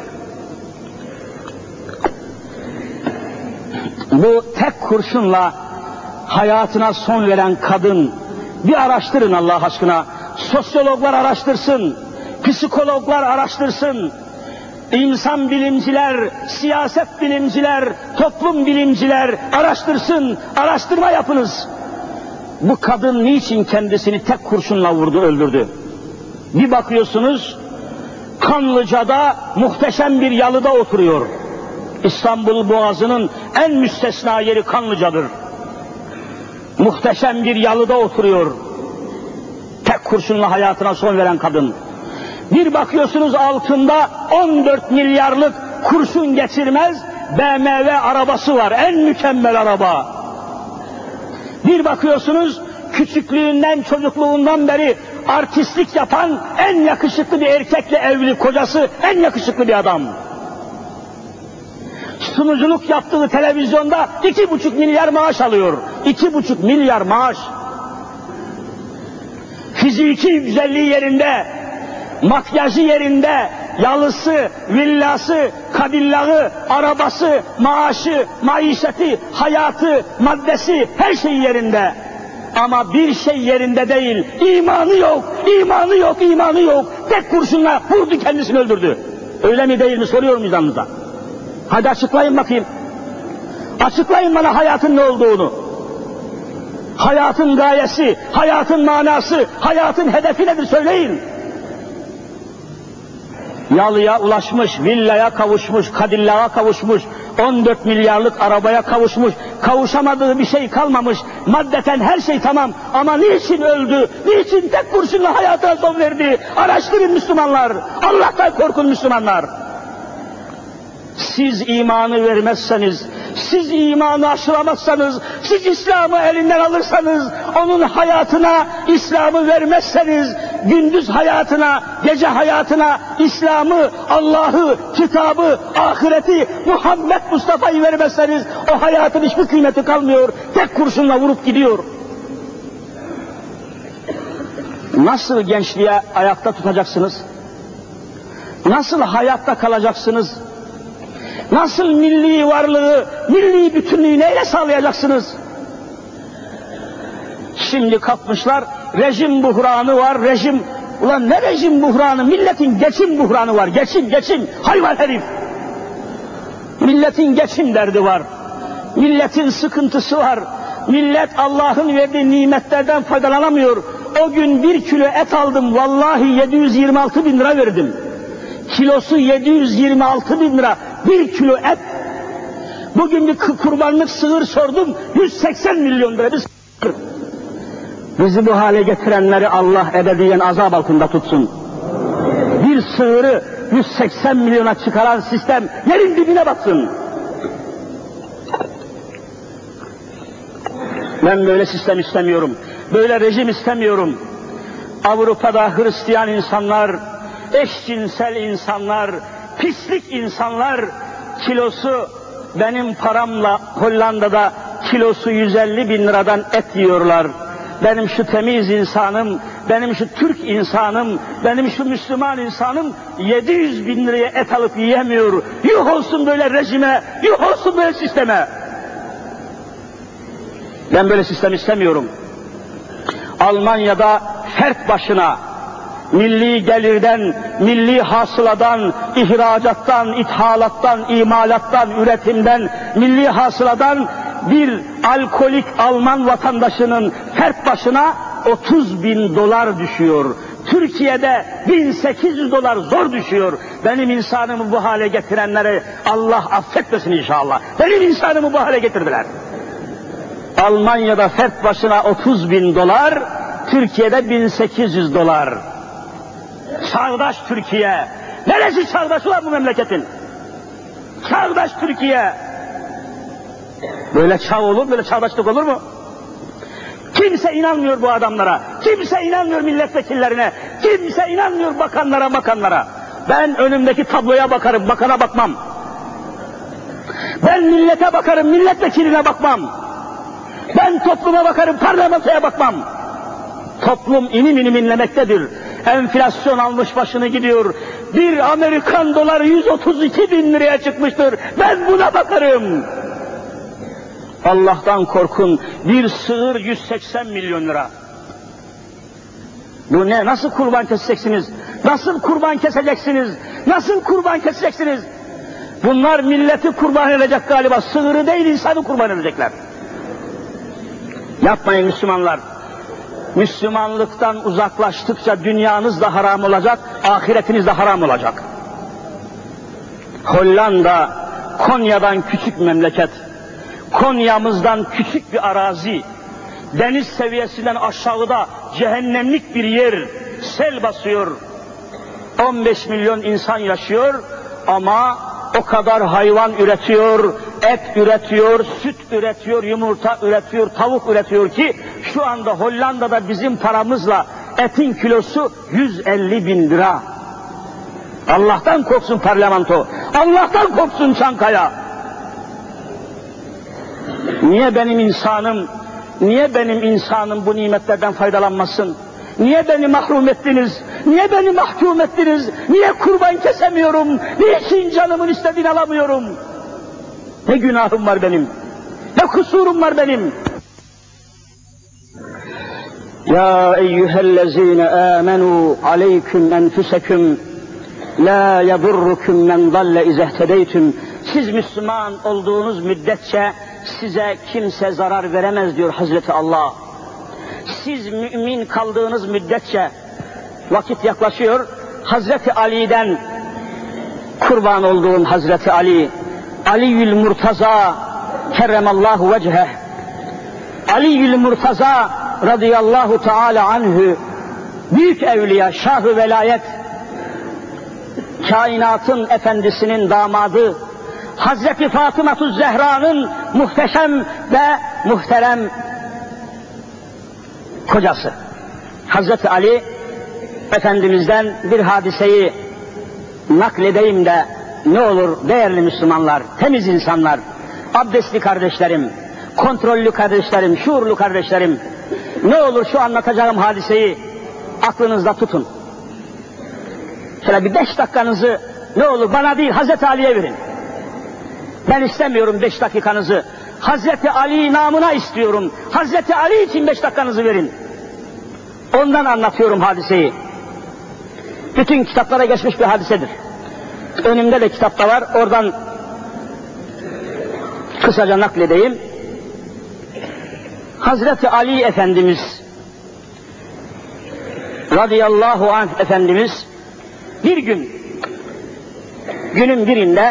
Bu tek kurşunla hayatına son veren kadın, bir araştırın Allah aşkına. Sosyologlar araştırsın, psikologlar araştırsın, insan bilimciler, siyaset bilimciler, toplum bilimciler araştırsın, araştırma yapınız. Bu kadın niçin kendisini tek kurşunla vurdu, öldürdü? Bir bakıyorsunuz, Kanlıca'da muhteşem bir yalıda oturuyor. İstanbul Boğazı'nın en müstesna yeri Kanlıca'dır. Muhteşem bir yalıda oturuyor. Tek kurşunla hayatına son veren kadın. Bir bakıyorsunuz altında 14 milyarlık kurşun geçirmez BMW arabası var. En mükemmel araba. Bir bakıyorsunuz küçüklüğünden, çocukluğundan beri artistlik yapan en yakışıklı bir erkekle evli, kocası en yakışıklı bir adam. Sunuculuk yaptığı televizyonda 2,5 milyar maaş alıyor. 2,5 milyar maaş. Fiziki güzelliği yerinde, makyajı yerinde, yalısı, villası, kadillağı, arabası, maaşı, maişeti, hayatı, maddesi, her şey yerinde. Ama bir şey yerinde değil, imanı yok, imanı yok, imanı yok. Tek kurşunla vurdu, kendisini öldürdü. Öyle mi değil mi soruyorum vicdanınıza. Hadi açıklayın bakayım. Açıklayın bana hayatın ne olduğunu. Hayatın gayesi, hayatın manası, hayatın hedefi nedir söyleyin. Yalıya ulaşmış, villaya kavuşmuş, kadillağa kavuşmuş, 14 milyarlık arabaya kavuşmuş, kavuşamadığı bir şey kalmamış, maddeten her şey tamam ama niçin öldü, niçin tek kurşunla hayatına son verdi? Araştırın Müslümanlar, Allah'tan korkun Müslümanlar. Siz imanı vermezseniz, siz imanı aşılamazsanız, siz İslam'ı elinden alırsanız, onun hayatına İslam'ı vermezseniz, gündüz hayatına, gece hayatına İslam'ı, Allah'ı, kitabı, ahireti, Muhammed Mustafa'yı vermezseniz, o hayatın hiçbir kıymeti kalmıyor, tek kurşunla vurup gidiyor. Nasıl gençliğe ayakta tutacaksınız? Nasıl hayatta kalacaksınız? Nasıl milli varlığı, milli bütünlüğü neyle sağlayacaksınız? Şimdi kalkmışlar, rejim buhranı var, rejim... Ulan ne rejim buhranı? Milletin geçim buhranı var, geçim, hayvan herif! Milletin geçim derdi var, milletin sıkıntısı var, millet Allah'ın verdiği nimetlerden faydalanamıyor. O gün 1 kilo et aldım, vallahi 726 bin lira verdim. Kilosu 726 bin lira, 1 kilo et. Bugün bir kurbanlık sığır sordum, 180 milyon lira bir sığır. Bizi bu hale getirenleri Allah ebediyen azap altında tutsun. Bir sığırı 180 milyona çıkaran sistem yerin dibine batsın. Ben böyle sistem istemiyorum, böyle rejim istemiyorum. Avrupa'da Hristiyan insanlar, eşcinsel insanlar, pislik insanlar, kilosu benim paramla Hollanda'da kilosu 150 bin liradan et yiyorlar. Benim şu temiz insanım, benim şu Türk insanım, benim şu Müslüman insanım 700 bin liraya et alıp yiyemiyor. Yuh olsun böyle rejime, yuh olsun böyle sisteme. Ben böyle sistem istemiyorum. Almanya'da fert başına milli gelirden, milli hasıladan, ihracattan, ithalattan, imalattan, üretimden, milli hasıladan bir alkolik Alman vatandaşının fert başına 30 bin dolar düşüyor. Türkiye'de 1800 dolar zor düşüyor. Benim insanımı bu hale getirenleri Allah affetmesin inşallah. Benim insanımı bu hale getirdiler. Almanya'da fert başına 30 bin dolar, Türkiye'de 1800 dolar. Çağdaş Türkiye. Neresi çağdaş ulan bu memleketin? Çağdaş Türkiye. Böyle çağ olur, böyle çağdaşlık olur mu? Kimse inanmıyor bu adamlara. Kimse inanmıyor milletvekillerine. Kimse inanmıyor bakanlara. Ben önümdeki tabloya bakarım, bakana bakmam. Ben millete bakarım, milletvekiline bakmam. Ben topluma bakarım, parlamentoya bakmam. Toplum inim inim inlemektedir. Enflasyon almış başını gidiyor. Bir Amerikan doları 132 bin liraya çıkmıştır. Ben buna bakarım. Allah'tan korkun. Bir sığır 180 milyon lira. Bu ne? Nasıl kurban keseceksiniz? Nasıl kurban keseceksiniz? Nasıl kurban keseceksiniz? Bunlar milleti kurban edecek galiba. Sığırı değil insanı kurban edecekler. Yapmayın Müslümanlar. Müslümanlıktan uzaklaştıkça dünyanız da haram olacak, ahiretiniz de haram olacak. Hollanda, Konya'dan küçük memleket, Konya'mızdan küçük bir arazi, deniz seviyesinden aşağıda cehennemlik bir yer, sel basıyor. 15 milyon insan yaşıyor ama o kadar hayvan üretiyor, et üretiyor, süt üretiyor, yumurta üretiyor, tavuk üretiyor ki şu anda Hollanda'da bizim paramızla etin kilosu 150 bin lira. Allah'tan korksun parlamento, Allah'tan korksun Çankaya. Niye benim insanım bu nimetlerden faydalanmasın? Niye beni mahrum ettiniz? Niye beni mahkum ettiniz? Niye kurban kesemiyorum? Niçin canımın istediğini alamıyorum? Ne günahım var benim? Ne kusurum var benim? Ya eyyühellezine amenu aleyküm enfuseküm la yadurrukum men dalle izehtedeytüm. Siz Müslüman olduğunuz müddetçe size kimse zarar veremez diyor Hazreti Allah. Siz mümin kaldığınız müddetçe, vakit yaklaşıyor, Hazreti Ali'den kurban olduğun Hazreti Ali, Ali'ül Murtaza kerremallahu vecheh, Ali'ül Murtaza radıyallahu teala anhü, büyük evliya, şah-ı velayet, kainatın efendisinin damadı, Hazreti Fatıma-tü Zehra'nın muhteşem ve muhterem kocası. Hazreti Ali Efendimiz'den bir hadiseyi nakledeyim de ne olur değerli Müslümanlar, temiz insanlar, abdestli kardeşlerim, kontrollü kardeşlerim, şuurlu kardeşlerim, ne olur şu anlatacağım hadiseyi aklınızda tutun. Şöyle bir 5 dakikanızı ne olur bana değil Hazreti Ali'ye verin. Ben istemiyorum 5 dakikanızı. Hazreti Ali namına istiyorum. Hazreti Ali için 5 dakikanızı verin. Ondan anlatıyorum hadiseyi. Bütün kitaplara geçmiş bir hadisedir. Önümde de kitapta var. Oradan kısaca nakledeyim. Hazreti Ali Efendimiz radıyallahu anh Efendimiz bir gün, günün birinde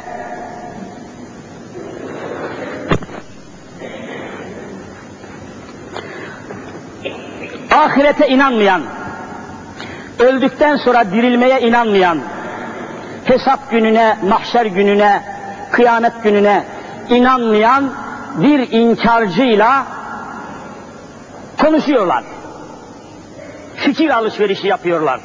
ahirete inanmayan, öldükten sonra dirilmeye inanmayan, hesap gününe, mahşer gününe, kıyamet gününe inanmayan bir inkarcıyla konuşuyorlar. Fikir alışverişi yapıyorlar.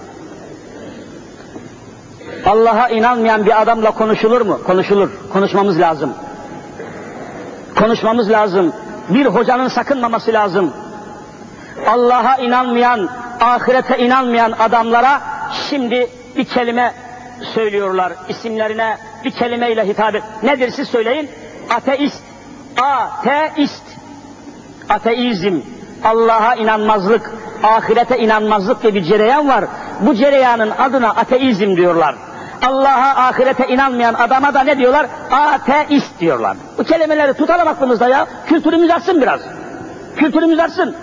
Allah'a inanmayan bir adamla konuşulur mu? Konuşulur. Konuşmamız lazım. Konuşmamız lazım. Bir hocanın sakınmaması lazım. Allah'a inanmayan, ahirete inanmayan adamlara şimdi bir kelime söylüyorlar. İsimlerine bir kelimeyle hitap et. Nedir siz söyleyin? Ateist. Ateist. Ateizm. Allah'a inanmazlık, ahirete inanmazlık diye bir cereyan var. Bu cereyanın adına ateizm diyorlar. Allah'a, ahirete inanmayan adama da ne diyorlar? Ateist diyorlar. Bu kelimeleri tutalım aklımızda ya. Kültürümüz artsın biraz. Kültürümüz artsın.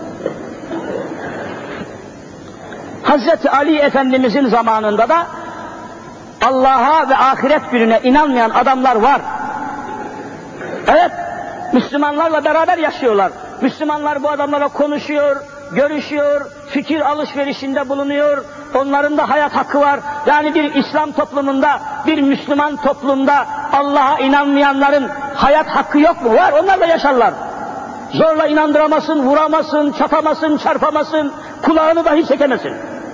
Hazreti Ali Efendimizin zamanında da Allah'a ve ahiret gününe inanmayan adamlar var. Evet, Müslümanlarla beraber yaşıyorlar. Müslümanlar bu adamlara konuşuyor, görüşüyor, fikir alışverişinde bulunuyor. Onların da hayat hakkı var. Yani bir İslam toplumunda, bir Müslüman toplumda Allah'a inanmayanların hayat hakkı yok mu? Var, onlar da yaşarlar. Zorla inandıramasın, vuramasın, çatamasın, çarpamasın, kulağını dahi çekemesin.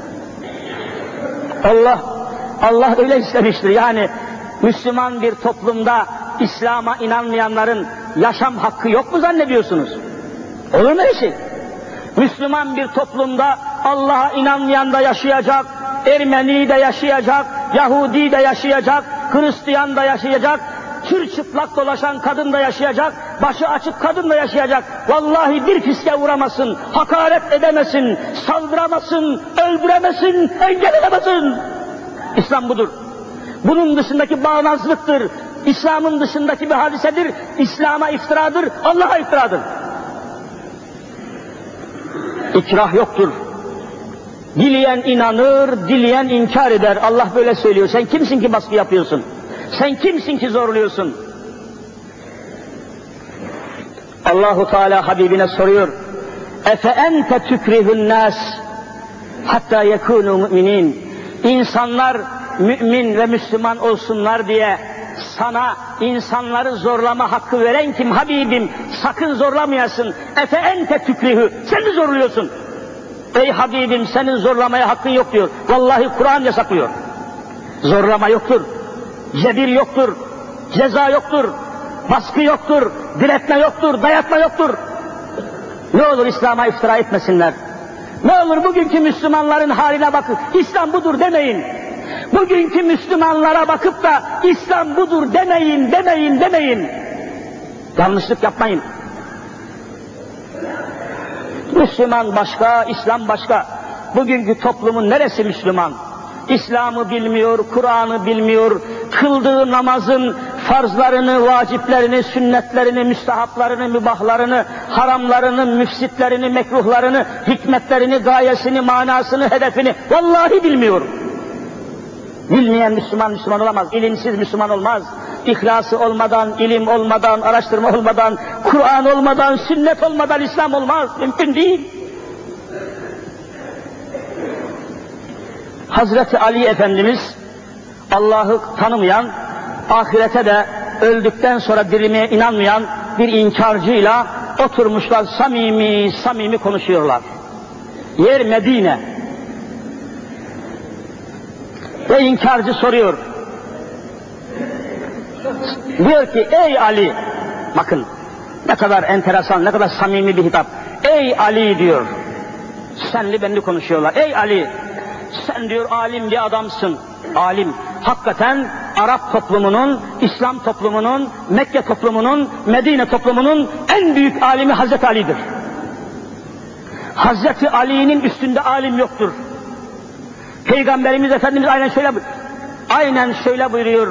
Allah öyle istemiştir. Yani Müslüman bir toplumda İslam'a inanmayanların yaşam hakkı yok mu zannediyorsunuz? Olur mu öyle şey? Müslüman bir toplumda Allah'a inanmayan da yaşayacak, Ermeni de yaşayacak, Yahudi de yaşayacak, Hristiyan da yaşayacak, çırçıplak dolaşan kadın da yaşayacak, başı açık kadın da yaşayacak. Vallahi bir fiske vuramazsın, hakaret edemesin, saldıramasın, öldüremesin, engellemesin. İslam budur. Bunun dışındaki bağnazlıktır. İslam'ın dışındaki bir hadisedir. İslam'a iftiradır, Allah'a iftiradır. İkrah yoktur. Dileyen inanır, dileyen inkar eder. Allah böyle söylüyor. Sen kimsin ki baskı yapıyorsun? Sen kimsin ki zorluyorsun? Allahu Teala Habibine soruyor. Efe ente tükrihun nas hatta yekunu müminin. İnsanlar mümin ve Müslüman olsunlar diye sana insanları zorlama hakkı veren kim Habibim? Sakın zorlamayasın. Efe ente tükrihü. Sen mi zorluyorsun? Ey Habibim senin zorlamaya hakkın yok diyor. Vallahi Kur'an yasaklıyor. Zorlama yoktur. Cebir yoktur. Ceza yoktur. Baskı yoktur. Diretme yoktur. Dayatma yoktur. Ne olur İslam'a iftira etmesinler. Ne olur bugünkü Müslümanların haline bakın, İslam budur demeyin. Bugünkü Müslümanlara bakıp da İslam budur demeyin. Yanlışlık yapmayın. Müslüman başka, İslam başka. Bugünkü toplumun neresi Müslüman? İslam'ı bilmiyor, Kur'an'ı bilmiyor, kıldığı namazın farzlarını, vaciplerini, sünnetlerini, müstahaplarını, mübahlarını, haramlarını, müfsitlerini, mekruhlarını, hikmetlerini, gayesini, manasını, hedefini vallahi bilmiyor. Bilmeyen Müslüman olamaz, ilimsiz Müslüman olmaz. İhlası olmadan, ilim olmadan, araştırma olmadan, Kur'an olmadan, sünnet olmadan İslam olmaz, mümkün değil. Hazreti Ali Efendimiz, Allah'ı tanımayan, ahirete de öldükten sonra dirilmeye inanmayan bir inkarcıyla oturmuşlar, samimi konuşuyorlar. Yer Medine. Ve inkarcı soruyor. Diyor ki, ey Ali, bakın ne kadar enteresan, ne kadar samimi bir hitap. Ey Ali diyor, senli benli konuşuyorlar. Ey Ali, sen diyor alim bir adamsın. Alim, hakikaten Arap toplumunun, İslam toplumunun, Mekke toplumunun, Medine toplumunun en büyük alimi Hazreti Ali'dir. Hazreti Ali'nin üstünde alim yoktur. Peygamberimiz Efendimiz aynen şöyle buyuruyor.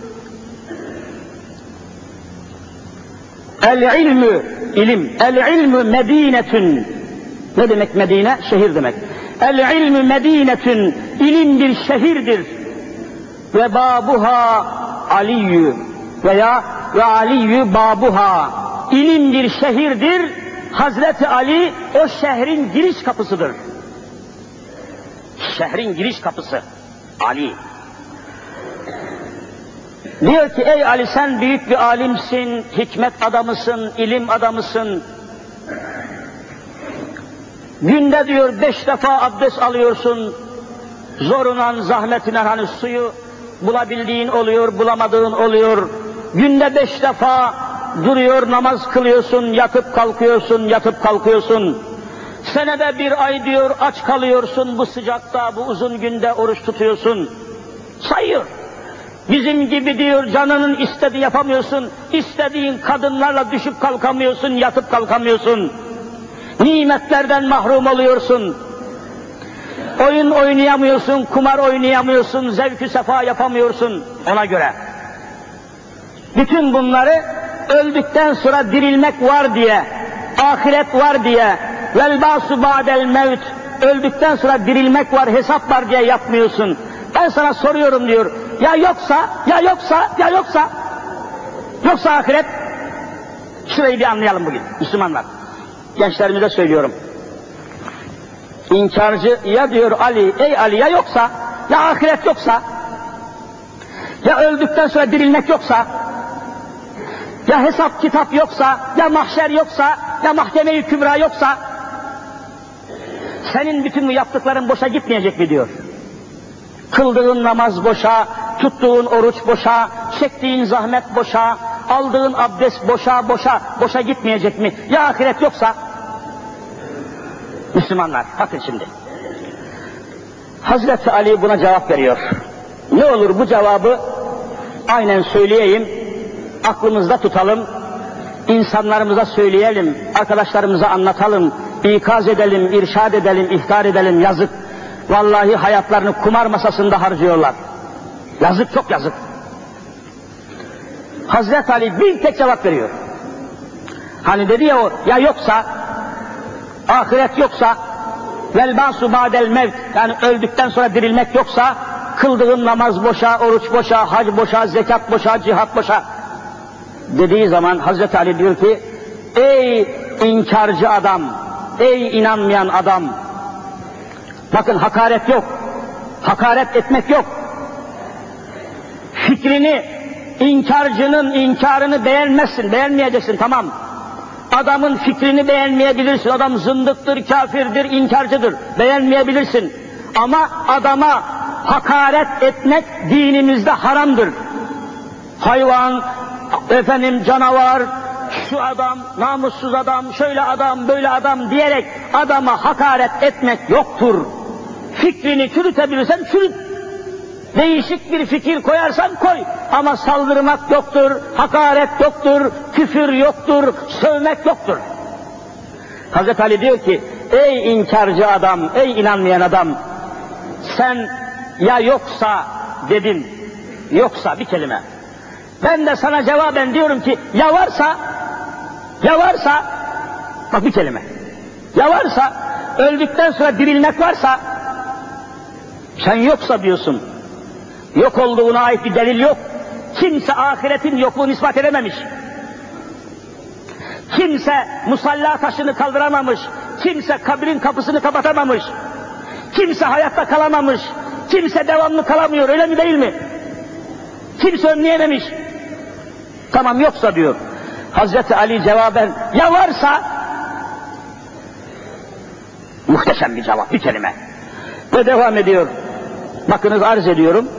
El-ilmü medinetün. Ne demek Medine? Şehir demek. El-ilmü medinetün, ilim bir şehirdir. Ve babuha aliyyü veya ve aliyyü babuha. İlim bir şehirdir. Hazreti Ali o şehrin giriş kapısıdır. Şehrin giriş kapısı Ali. Diyor ki ey Ali, sen büyük bir alimsin, hikmet adamısın, ilim adamısın. Günde diyor 5 defa abdest alıyorsun. Zorundan, zahmetinden hani suyu bulabildiğin oluyor, bulamadığın oluyor. Günde 5 defa duruyor, namaz kılıyorsun, yatıp kalkıyorsun. Senede 1 ay diyor aç kalıyorsun bu sıcakta, bu uzun günde oruç tutuyorsun. Sayıyor. Bizim gibi diyor canının istediği yapamıyorsun, istediğin kadınlarla düşüp kalkamıyorsun, yatıp kalkamıyorsun. Nimetlerden mahrum oluyorsun. Oyun oynayamıyorsun, kumar oynayamıyorsun, zevk-ü sefa yapamıyorsun ona göre. Bütün bunları öldükten sonra dirilmek var diye, ahiret var diye, vel ba'su ba'del mevt, öldükten sonra dirilmek var, hesap var diye yapmıyorsun. Ben sana soruyorum diyor, ya yoksa ahiret. Şurayı bir anlayalım bugün Müslümanlar. Gençlerimize söylüyorum. İnkarcı ya diyor Ali, ey Ali, ya yoksa, ya ahiret yoksa, ya öldükten sonra dirilmek yoksa, ya hesap kitap yoksa, ya mahşer yoksa, ya mahkeme-i kübra yoksa, senin bütün bu yaptıkların boşa gitmeyecek mi diyor. Kıldığın namaz boşa, tuttuğun oruç boşa, çektiğin zahmet boşa, aldığın abdest boşa gitmeyecek mi? Ya ahiret yoksa? Müslümanlar, bakın şimdi. Hazreti Ali buna cevap veriyor. Ne olur bu cevabı aynen söyleyeyim, aklımızda tutalım, insanlarımıza söyleyelim, arkadaşlarımıza anlatalım, ikaz edelim, irşad edelim, ihtar edelim, yazık. Vallahi hayatlarını kumar masasında harcıyorlar. Yazık, çok yazık. Hazreti Ali bir tek cevap veriyor. Hani dedi ya o, ya yoksa, ahiret yoksa, vel ba'su ba'del mevt, yani öldükten sonra dirilmek yoksa, kıldığın namaz boşa, oruç boşa, hac boşa, zekat boşa, cihat boşa dediği zaman Hazreti Ali diyor ki, ey inkarcı adam, ey inanmayan adam, bakın hakaret yok, hakaret etmek yok. Fikrini, inkarcının inkarını beğenmeyeceksin, tamam. Adamın fikrini beğenmeyebilirsin, adam zındıktır, kafirdir, inkarcıdır, beğenmeyebilirsin. Ama adama hakaret etmek dinimizde haramdır. Hayvan, canavar, şu adam, namussuz adam, şöyle adam, böyle adam diyerek adama hakaret etmek yoktur. Fikrini çürütebilirsen çürüt. Değişik bir fikir koyarsan koy. Ama saldırmak yoktur, hakaret yoktur, küfür yoktur, sövmek yoktur. Hazreti Ali diyor ki, ey inkarcı adam, ey inanmayan adam, sen ya yoksa dedin, yoksa bir kelime. Ben de sana cevaben diyorum ki, ya varsa, bak bir kelime. Ya varsa, öldükten sonra dirilmek varsa, sen yoksa diyorsun. Yok olduğuna ait bir delil yok. Kimse ahiretin yokluğunu ispat edememiş. Kimse musalla taşını kaldıramamış. Kimse kabrin kapısını kapatamamış. Kimse hayatta kalamamış. Kimse devamlı kalamıyor, öyle mi değil mi? Kimse önleyememiş. Tamam yoksa diyor. Hazreti Ali cevaben, ya varsa, muhteşem bir cevap, bir kelime. Ve devam ediyor. Bakınız arz ediyorum.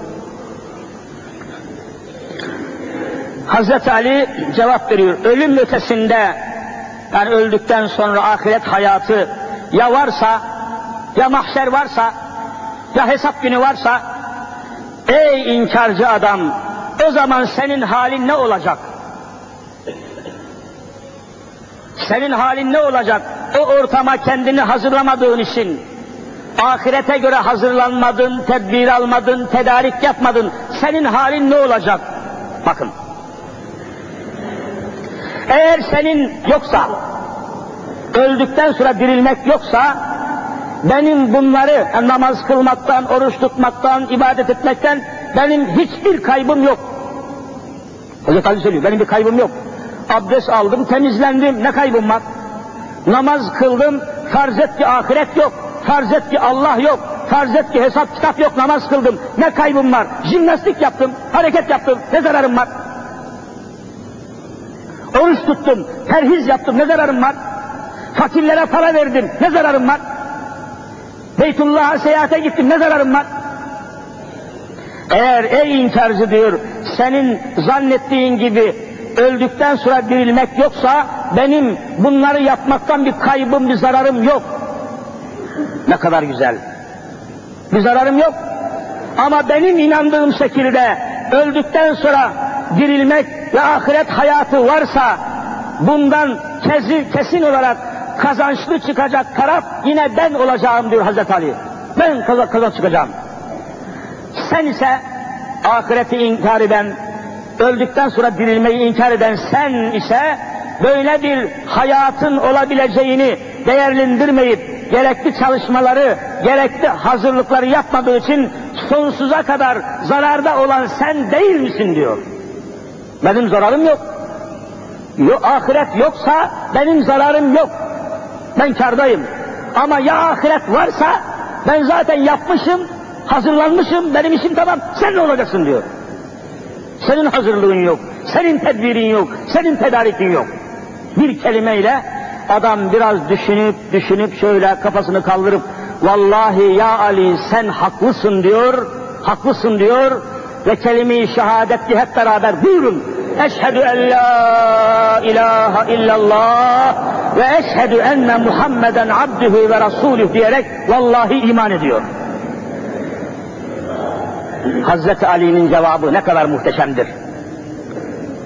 Hazreti Ali cevap veriyor. Ölüm ötesinde, yani öldükten sonra ahiret hayatı ya varsa, ya mahşer varsa, ya hesap günü varsa, ey inkarcı adam, o zaman senin halin ne olacak? Senin halin ne olacak? O ortama kendini hazırlamadığın için, ahirete göre hazırlanmadın, tedbir almadın, tedarik yapmadın, senin halin ne olacak? Bakın. Eğer senin yoksa, öldükten sonra dirilmek yoksa, benim bunları namaz kılmaktan, oruç tutmaktan, ibadet etmekten benim hiçbir kaybım yok. Hazreti Ali söylüyor, benim bir kaybım yok. Abdest aldım, temizlendim, ne kaybım var? Namaz kıldım, farz et ki ahiret yok, farz et ki Allah yok, farz et ki hesap kitap yok, namaz kıldım, ne kaybım var? Jimnastik yaptım, hareket yaptım, ne zararım var? Oruç tuttum, perhiz yaptım, ne zararım var? Fakirlere para verdim, ne zararım var? Beytullah'a seyahate gittim, ne zararım var? Eğer ey inkarcı diyor, senin zannettiğin gibi öldükten sonra dirilmek yoksa, benim bunları yapmaktan bir kaybım, bir zararım yok. Ne kadar güzel. Bir zararım yok. Ama benim inandığım şekilde öldükten sonra dirilmek ve ahiret hayatı varsa, bundan kesin olarak kazançlı çıkacak taraf yine ben olacağım diyor Hazreti Ali. Ben kazanç çıkacağım. Sen ise ahireti inkar eden, öldükten sonra dirilmeyi inkar eden sen ise böyle bir hayatın olabileceğini değerlendirmeyip gerekli çalışmaları, gerekli hazırlıkları yapmadığı için sonsuza kadar zararda olan sen değil misin diyor. Benim zararım yok. Ahiret yoksa benim zararım yok. Ben kârdayım. Ama ya ahiret varsa ben zaten yapmışım, hazırlanmışım, benim işim tamam, sen ne olacaksın diyor. Senin hazırlığın yok, senin tedbirin yok, senin tedarikin yok. Bir kelimeyle adam biraz düşünüp şöyle kafasını kaldırıp vallahi ya Ali sen haklısın diyor ve kelime-i şehadeti hep beraber buyurun. Eşhedü en la ilahe illallah ve eşhedü enne Muhammeden abdühü ve rasulüh diyerek vallahi iman ediyor. Hazreti Ali'nin cevabı ne kadar muhteşemdir.